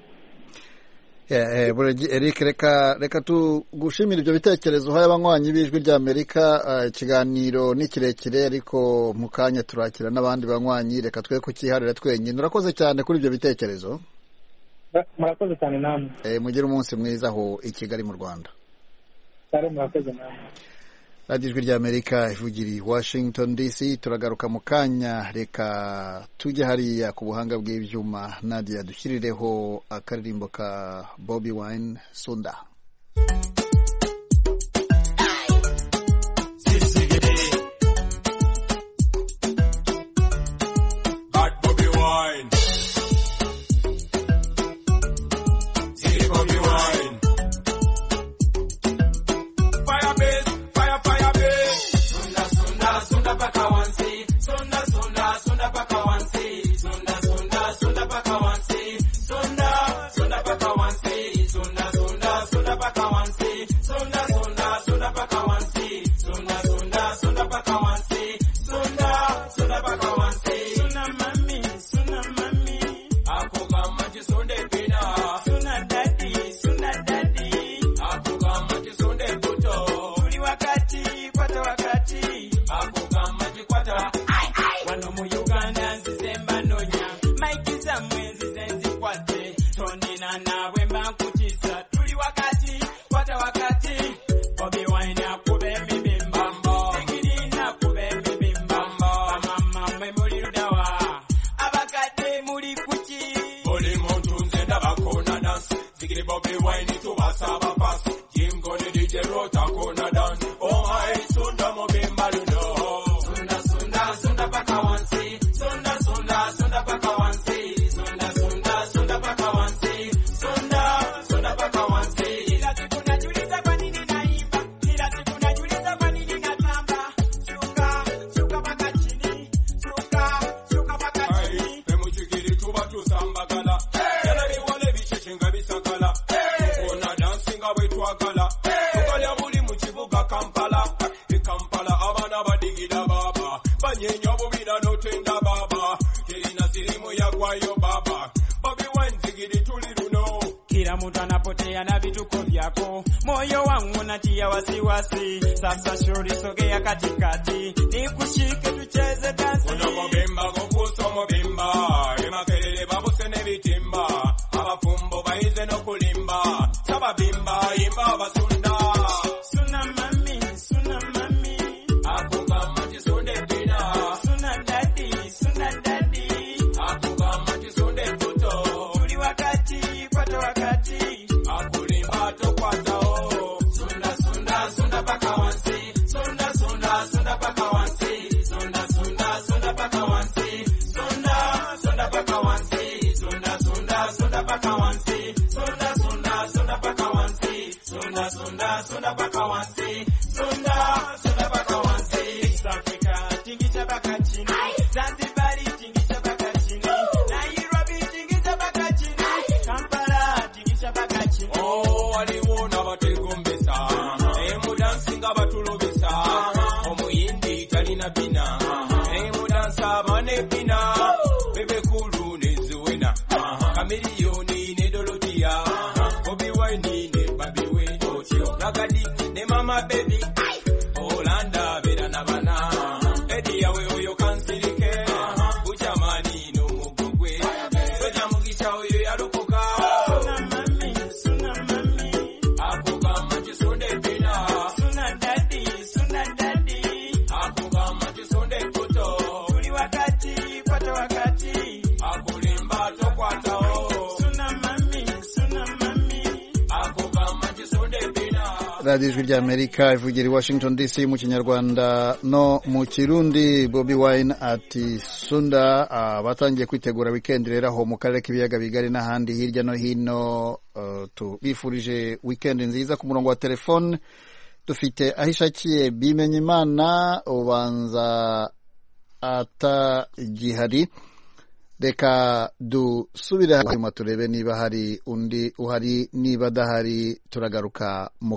Eh buregi Eric reka reka tugushimira ibyo bitekerezo haye abanywanyi b'ijwi rya Amerika. Ikiganiro ni kirekire ariko mukanya turakira n'abandi banywanyi, reka twe kukiharira twenyine. Urakoze cyane kuri ibyo bitekerezo. Murakoze cyane namwe. Eh mugire umunsi mwiza aho i Kigali mu Rwanda. Cyane murakoze namwe. Radio Ijwi rya Amerika ivugiri Washington D C. Turagaruka mu kanya, reka tujye hariya ku buhanga bw'ibyuma Nadia dushyirireho akaririmbo ka Bobby Wine Sunda. Sunda, sunda paka wansi. Ila tukuna juliza kwa nini twakala tukalya buli mu kibuga Kampala e Kampala abana badigida baba banyenya obubira n'otenda baba kirina sirimu yagwayo baba Bobby Wine zigidi tuli luno kila mtu anapotea na vituko vyako moyo wangu natia wasiwasi sasa shuri sogea katikati nikushike tucheze dansi unamobimba gokuso mobimba emakelele babuse nebitimba abafumbo bayize no kulimba sababimba imba basunda suna mami suna mami akugamba tisunde bina suna daddy suna daddy akugamba tisunde toto tuli wakati kwato wakati akulimba tokwatao sunda sunda sunda paka wansi sunda sunda sunda paka wansi sunda sunda sunda paka wansi sunda sunda paka wansi sunda sunda sunda paka wansi sunda sunda sunda paka wansi sunda sunda sunda paka wansi sunda sunda paka wansi East Africa tingisha paka chini Zanzibar tingisha paka chini Nairobi tingisha paka chini Kampala tingisha paka chini oh waliona bategombesa emu dansinga batulobesa omuyindi talina bina emu dansa bane bina bebe kulu nezuwena kamiliyoni ne dolodia Bobby Wine ne Bobby Wine nagadi ne mama baby Olanda bera nabana edi yawe oyo kansirike uchamani no mugogwe soja mugisha oyo yarokoka suna mami suna mami akugamba tisunde bina suna daddy suna daddy akugamba tisunde kuto tuli wakati kwata wakati akulimba tokwatao suna mami suna mami akugamba tisunde bina Radio Ijwi ry'Amerika ivugira i Washington D C mu Kinyarwanda no mu Kirundi. Bobby Wine ati sunda uh, batangiye kwitegura weekend rero aho mu karere k'ibiyaga bigari n'ahandi hirya no hino uh, tubifurije weekend nziza. Ku murongo wa telefone dufite ahishakiye bimenye Imana ubanza ata gihari reka dusubire hanyuma turebe niba hari undi uhari niba dahari turagaruka mu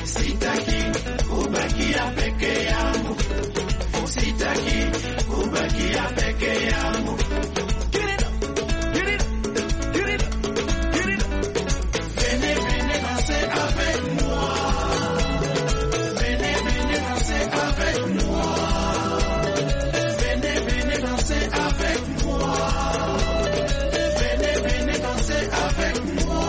Sitaki kubakia nasikia peke yangu. Get it up, get it up, get it up, get it up. Venez, venez danser avec moi. Venez, venez danser avec moi. Venez, venez danser avec moi. Venez, venez danser avec moi.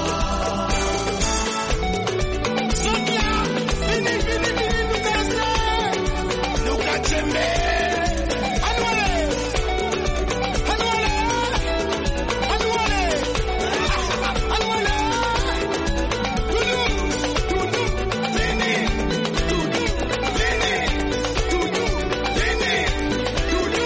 Sonia, venez, venez, venez nous danser. Nous kachembe. Anouale. Anouale. Anouale. Anouale. Toudou. Toudou. Venez. Toudou. Venez. Toudou. Venez. Toudou.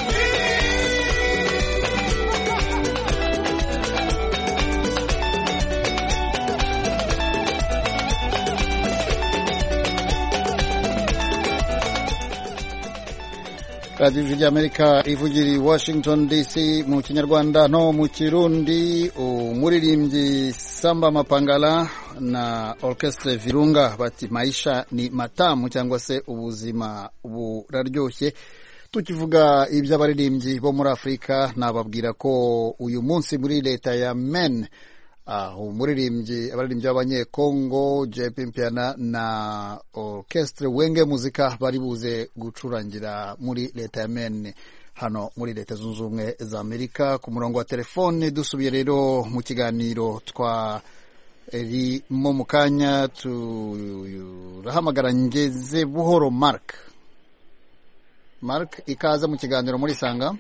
radiyo y'Amerika ivugira i Washington D C mu kinyarwanda no mu kirundi. Umuririmbyi Samba Mapangala na Orchestre Virunga bati maisha ni matamu cyangwa se ubuzima buraryoshye. Tukivuga iby'abaririmbyi bo muri Afrika, nababwira ko uyu munsi muri leta ya Maine aho umuririmbyi abaririmbyi b'abanyekongo J P Mpiana na Orchestre Wenge Muzika bari buze gucurangira muri leta ya Maine hano muri leta zunze ubumwe za Amerika. Ku murongo wa telefone dusubiye rero mu kiganiro twa rimo mu kanya turahamagara Ngeze Buhoro Mark. Mark, ikaza mu kiganiro muri Sanga.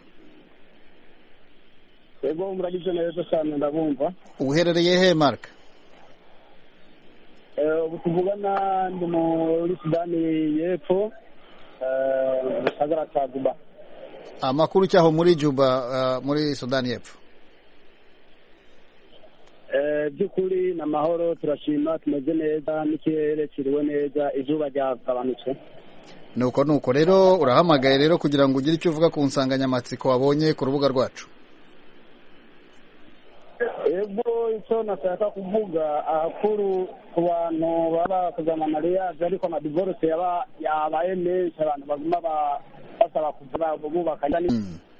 Ego muragize neza cyane ndabumva. Uherereye he Mark? Eh ubu tuvugana ndi muri Sudani y'Epfo, eh Sagara cha Juba. Amakuru cyaho muri Juba, uh, muri Sudani y'Epfo. Eh byukuri na mahoro turashima, tumeze neza, n'ikirere kiriwe neza, izuba ryagabanutse. Nuko nuko rero urahamagaye rero kugira ngo ugire icyo uvuga ku nsanganyamatsiko wabonye ku rubuga rwacu. Ego icyo nashaka kuvuga akuru ku bantu baba kuzana mariage ariko na divorce yaba yabaye menshi, abantu baguma basaba kuvuga bubakanya ni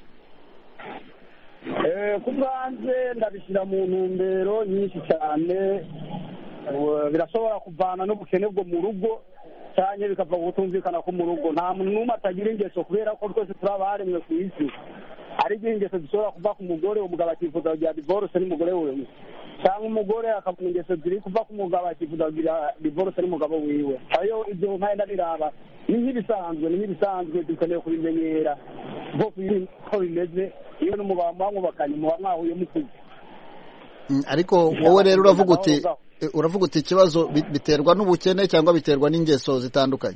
eh kubanze ndabishyira mu ntumbero nyinshi cyane, birashobora kuvana n'ubukene bwo mu rugo cyane bikava gutumvikana ko mu rugo nta muntu n'umwe atagira ingeso, kubera ko twese turabaremwe ku isi. Ari ingeso zishobora kuva ku mugore, umugabo akifuza kugira divorce n'umugore wewe, cyangwa umugore akabona ingeso ziri kuva ku mugabo akifuza kugira divorce n'umugabo wiwe. Ayo ibyo mpenda biraba ni nk'ibisanzwe, ni nk'ibisanzwe dukeneye kubimenyera bwo ko bimeze iyo n'umubamba mwubakanye muba mwahuye mukuze. Ariko wowe rero uravuga uti uravuga uti ikibazo biterwa n'ubukene cyangwa biterwa n'ingeso zitandukanye?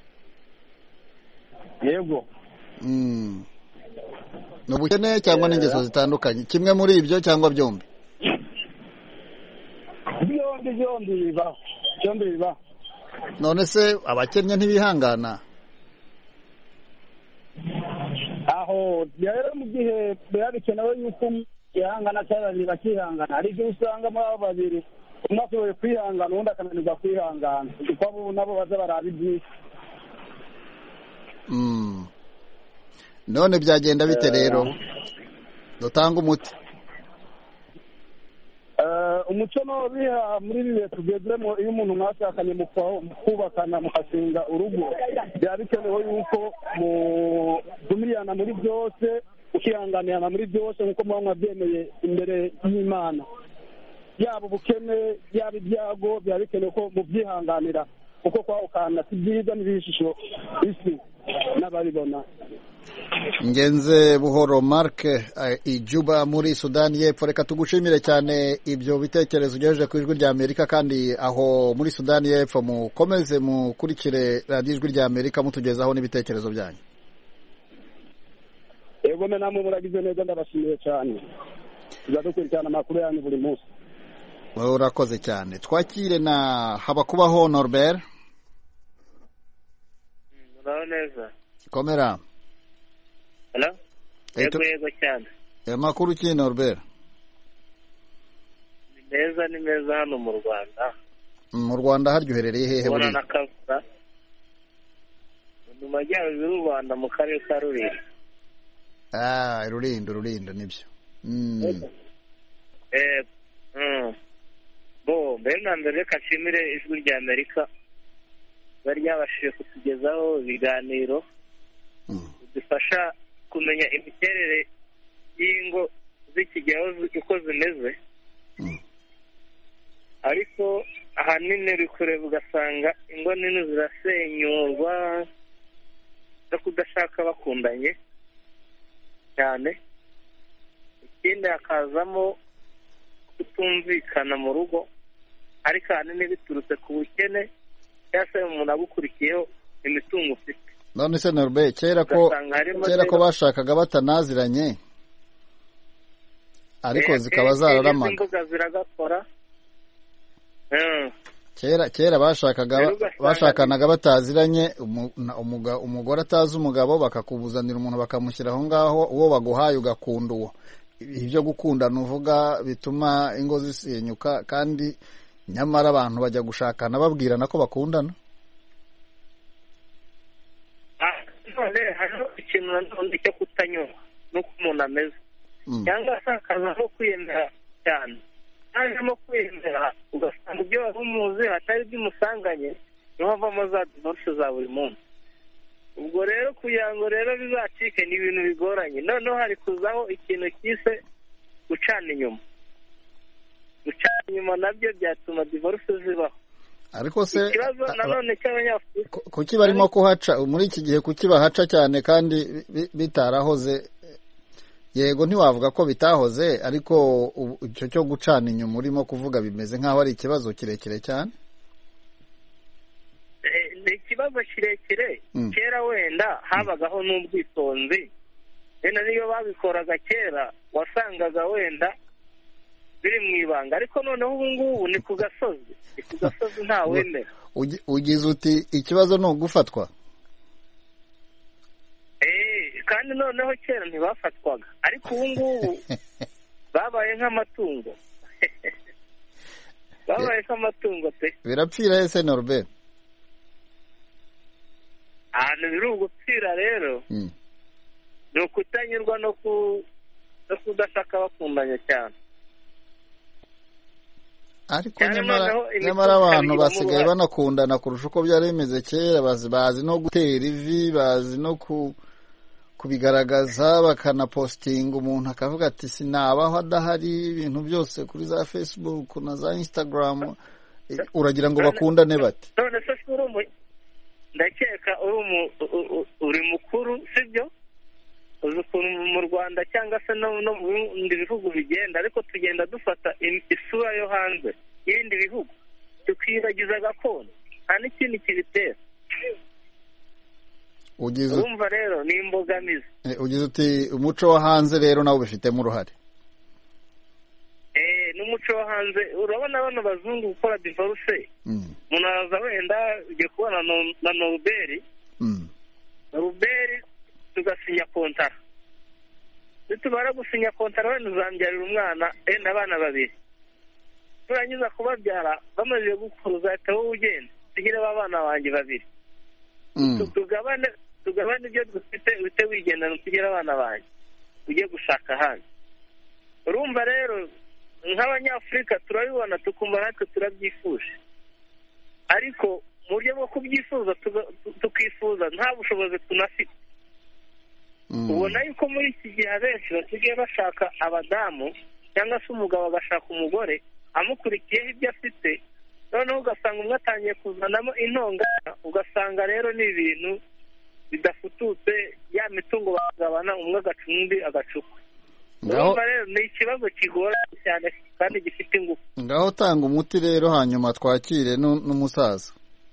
Yego. Mm. N'ubukene cyangwa n'ingeso zitandukanye, kimwe muri ibyo cyangwa byombi? Byombi byombi biba. Byombi biba. None se abakennye ntibihangana? Aho rero mu gihe byakenewe yuko ihangana cyane bakihangana, ari byo usanga muri abo babiri umwe ashoboye kwihangana undi akananirwa kwihangana, kuko abo nabo baza barabi byinshi. Mm. None byagenda bite rero? Dutanga umuti. Eh umuco no biha muri bibe tugezemo, iyo umuntu mwashakanye mu kubakana mukashinga urugo, byabikenewe yuko mu dumiriyana muri byose, ukihanganirana muri byose nkuko muba byemeye imbere y'Imana. Yaba ubukene yaba ibyago byabikenewe ko mu byihanganira, kuko kwa ukana si byiza n'ibishisho isi n'abaribona. Ngenze Buhoro Mark Ijuba muri Sudani y'Epfo, reka tugushimire cyane ibyo bitekerezo ugejeje ku ijwi rya Amerika, kandi aho muri Sudani y'Epfo mukomeze mukurikire radiyo ijwi rya Amerika mutugezaho n'ibitekerezo byanyu. Ego me namwe muragize neza, ndabashimiye cyane. Tuzadukurikirana amakuru yanyu buri munsi. Urakoze cyane. Twakire na Habakubaho Norbert. Muraho neza. Komera. Hello? Yego yego cyane. Amakuru ki Norbert? Ni meza ni meza hano mu Rwanda. Mu Rwanda haryoherereye hehe buri? Ubona nakavura. Mu majyaruguru y'u Rwanda mu karere ka Rulindo. ah Rulindo Rulindo nibyo. mm eh mm bo mbere na mbere reka nshimire ijwi rya Amerika bari ryabashije kutugezaho ibiganiro bidufasha kumenya imiterere y'ingo z'ikigeho uko zimeze, ariko ahanini uri kureba ugasanga ingo nini zirasenyurwa no kudashaka bakundanye cyane. Ikindi hakazamo kutumvikana mu rugo, ariko ahanini biturutse ku bukene cyangwa se umuntu agukurikiyeho imitungo ufite. None se Norbe, kera ko kera ko bashakaga batanaziranye ariko zikaba zararamaga. Imbuga ziragakora. Kera kera bashakaga bashakanaga bataziranye, umugore atazi umugabo bakakubuzanira umuntu bakamushyira aho ngaho, uwo baguhaye ugakunda uwo. Ibyo gukundana uvuga bituma ingo zisenyuka, kandi nyamara abantu bajya gushakana babwirana ko bakundana. None hano ikintu nanone cyo kutanyura nuko umuntu ameze, cyangwa se akaza no kwiyemera cyane. Hanyuma kwiyemera ugasanga ibyo wari umuzi hatari by'umusanganye, niho havamo za divorce za buri munsi. Ubwo rero kugira ngo rero bizacike ni ibintu bigoranye. Noneho hari kuzaho ikintu cyise gucana inyuma. Gucana inyuma nabyo byatuma divorce zibaho. Ariko se ikibazo nanone cy'abanyafurika kuki barimo kuhaca muri iki gihe, kuki bahaca cyane kandi bitarahoze? Yego ntiwavuga ko bitahoze, ariko icyo cyo gucana inyuma urimo kuvuga bimeze nk'aho ari ikibazo kirekire cyane. Ni ikibazo kirekire. Kera wenda habagaho n'ubwitonzi, wenda niyo babikoraga kera wasangaga wenda biri mu ibanga, ariko noneho ubu ngubu ni ku gasozi, ni ku gasozi nta wemera. Ugize uti ikibazo ni ugufatwa? Eh, kandi noneho kera ntibafatwaga, ariko ubu ngubu babaye nk'amatungo. Babaye nk'amatungo pe. Birapfira ese Norbert? Ahantu biri ugupfira rero ni ukutanyurwa no kudashaka bakundanya cyane. Ariko nyamara abantu basigaye banakundana kurusha uko byari bimeze kera. Bazi no gutera ivi, bazi no kubigaragaza, bakanapostinga umuntu akavuga ati sinabaho adahari, ibintu byose kuri za Facebook na za Instagram. Uragira ngo bakundane bate? None se uri ndakeka uri mukuru sibyo? Uzi ukuntu mu Rwanda cyangwa se no mu bindi bihugu bigenda, ariko tugenda dufata isura yo hanze y'ibindi bihugu tukibagiza gakondo, nta n'ikindi kibitera. Urumva rero ni imbogamizi. Ugize uti umuco wo hanze rero nawe ubifitemo uruhare? Eh, n'umuco wo hanze. Urabona bano bazungu gukora divorce, umuntu araza wenda ugiye kubona na Norbert, Norbert tugasinya kontara. Nitumara gusinya kontara wenda uzambyarira umwana eh n'abana babiri. Turangiza kubabyara bamaze gukura uzahita wowe ugenda tugire abana banjye babiri. Tugabane tugabane ibyo dufite uhite wigendana tugire abana banjye ujye gushaka hanze. Urumva rero nk'abanyafurika turabibona tukumva natwe turabyifuje, ariko mu buryo bwo kubyifuza tukifuza nta bushobozi tunafite. Ubona yuko muri iki gihe abenshi basigaye bashaka abadamu cyangwa se umugabo agashaka umugore amukurikiyeho ibyo afite, noneho ugasanga umwe atangiye kuzanamo intonganya, ugasanga rero ni ibintu bidafututse, ya mitungo bagabana umwe agaca undi agacupa. Urumva rero ni ikibazo kigora cyane kandi gifite ingufu. Ngaho tanga umuti rero hanyuma twakire n'umusaza.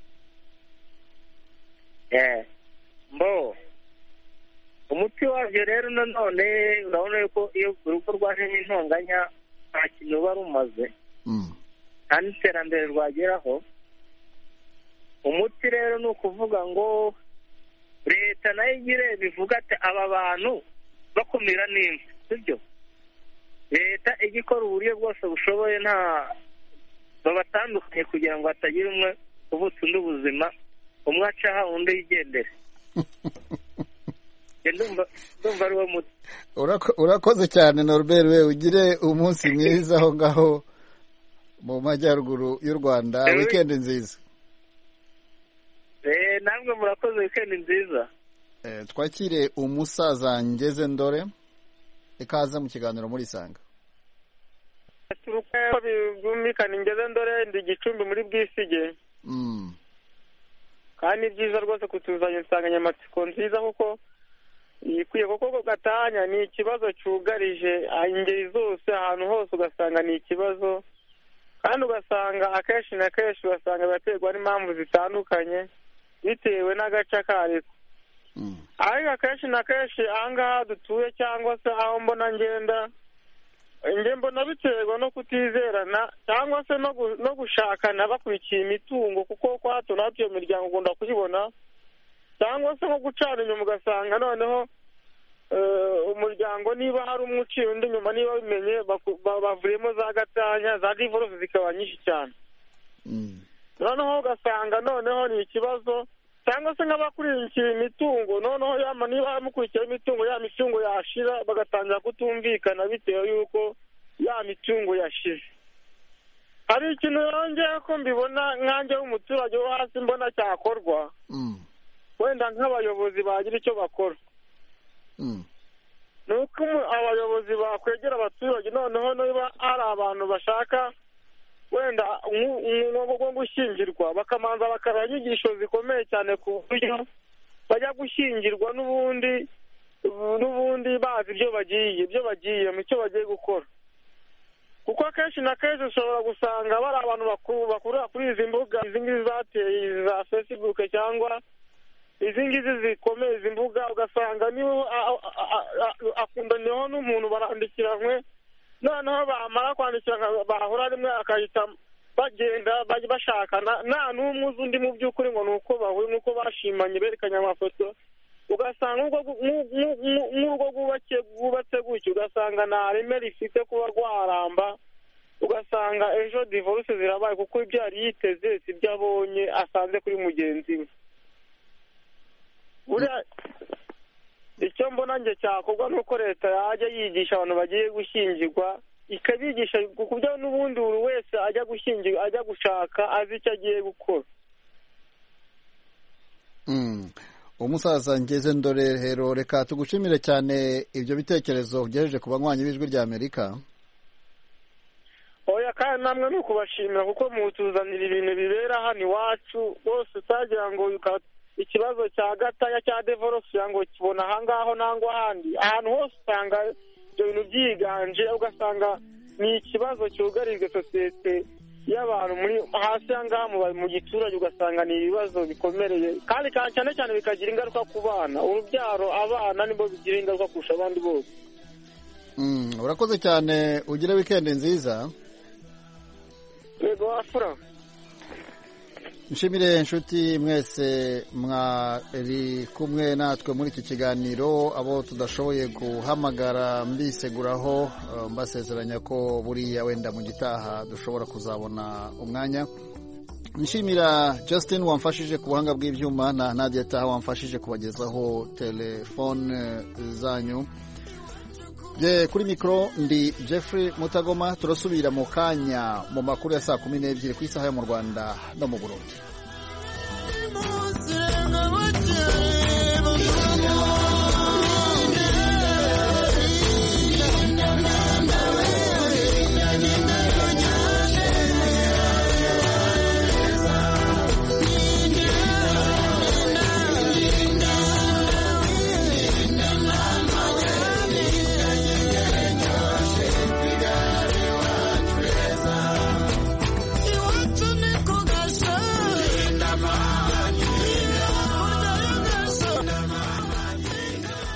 Eh, mbo umuti wabyo rero nanone urabona yuko iyo urugo rwaje n'intonganya nta kintu uba rumaze, nta n'iterambere rwageraho. Umuti rero ni ukuvuga ngo leta nayo igire bivuga ati aba bantu bakumira n'imwe, sibyo? Leta ijya ikora uburyo bwose bushoboye nta babatandukanye kugira ngo hatagira umwe uvutse undi ubuzima, umwe acaha undi yigendere. ndumva ndumva ari wo muti. Urakoze cyane Norbert, we ugire umunsi mwiza aho ngaho mu majyaruguru y'u Rwanda. Weekend nziza. Eh, namwe murakoze, weekend nziza. Eh, twakire umusaza Ngeze Ndore, ikaze mu kiganiro muri Sanga. Turuka bigumikana Ngeze Ndore ndi Gicumbi muri Bwisige. Mm. Kandi byiza rwose kutuzanya insanganyamatsiko nziza kuko ikwiye kuko gatanya ni ikibazo cyugarije ingeri zose ahantu hose, ugasanga ni ikibazo kandi ugasanga akenshi na kenshi ugasanga baterwa n'impamvu zitandukanye bitewe n'agace kariko. Ariko akenshi na kenshi ahangaha dutuye cyangwa se aho mbona ngenda nge mbona biterwa no kutizerana cyangwa se no gushakana bakurikiye imitungo, kuko kwa hato na hato iyo miryango ugomba kuyibona, cyangwa se nko gucana inyuma ugasanga noneho umuryango niba hari umwe uciye undi inyuma, niba bimenye bavuyemo za gatanya, za divorce zikaba nyinshi cyane. Noneho ugasanga noneho ni ikibazo, cyangwa se nk'abakurikiye imitungo, noneho yama niba mukurikiye imitungo ya mitungo yashira bagatangira kutumvikana bitewe yuko ya mitungo yashize. Hari ikintu yongeye ko mbibona nkanjye w'umuturage wo hasi mbona cyakorwa, wenda nk'abayobozi bagira icyo bakora. Nuko abayobozi bakwegera abaturage, noneho niba hari abantu bashaka wenda nko gushyingirwa, bakamanza bakaba inyigisho zikomeye cyane ku buryo bajya gushyingirwa n'ubundi n'ubundi bazi ibyo bagiye ibyo bagiye mu cyo bagiye gukora. Kuko akenshi na kenshi ushobora gusanga bari abantu bakuru bakurira kuri izi mbuga, izi ngizi zateye za Facebook cyangwa izi ngizi zikomeye izi mbuga, ugasanga niho akundaniyeho n'umuntu barandikiranywe, noneho bamara kwandikirana bahura rimwe akahita bagenda bashakana, nta n'umwe uzi undi mu by'ukuri ngo ni uko bahuye nk'uko bashimanye berekanye amafoto. Ugasanga nk'urwo rwubatse gutyo ugasanga nta reme rifite kuba rwaramba, ugasanga ejo divorce zirabaye kuko ibyo yari yiteze si ibyo abonye asanze kuri mugenzi we. Buriya icyo mbona nge cyakorwa nuko leta yajya yigisha abantu bagiye gushyingirwa, ikabigisha ku buryo n'ubundi buri wese ajya gushyingirwa ajya gushaka azi icyo agiye gukora. Umusaza Ngeze Ndore, rero reka tugushimire cyane ibyo bitekerezo ugejeje ku banywanyi b'Ijwi rya Amerika. Oya, kandi namwe ni ukubashimira kuko mutuzanira ibintu bibera hano iwacu bose, utagira ngo ikibazo cya gatanya cya divorce ngo kibona ahangaho nangwa ahandi, ahantu hose usanga ibyo bintu byiganje, ugasanga ni ikibazo cyugarijwe sosiyete y'abantu muri hasi ahangaha mu giturage, ugasanga ni ibibazo bikomereye kandi cyane cyane bikagira ingaruka ku bana, urubyaro, abana nibo bigira ingaruka kurusha abandi bose. Urakoze cyane, ugire weekend nziza. Yego afura. Nshimire inshuti mwese mwari kumwe natwe muri iki kiganiro, abo tudashoboye guhamagara mbiseguraho mbasezeranya ko buriya wenda mu gitaha dushobora kuzabona umwanya. Nshimira Justin wamfashije ku buhanga bw'ibyuma na Nadia Taha wamfashije kubagezaho telefone zanyu. Je kuri mikro ndi Jeffrey Mutagoma, turasubira mu kanya mu makuru ya saa kumi n'ebyiri ku isaha yo mu Rwanda no mu Burundi.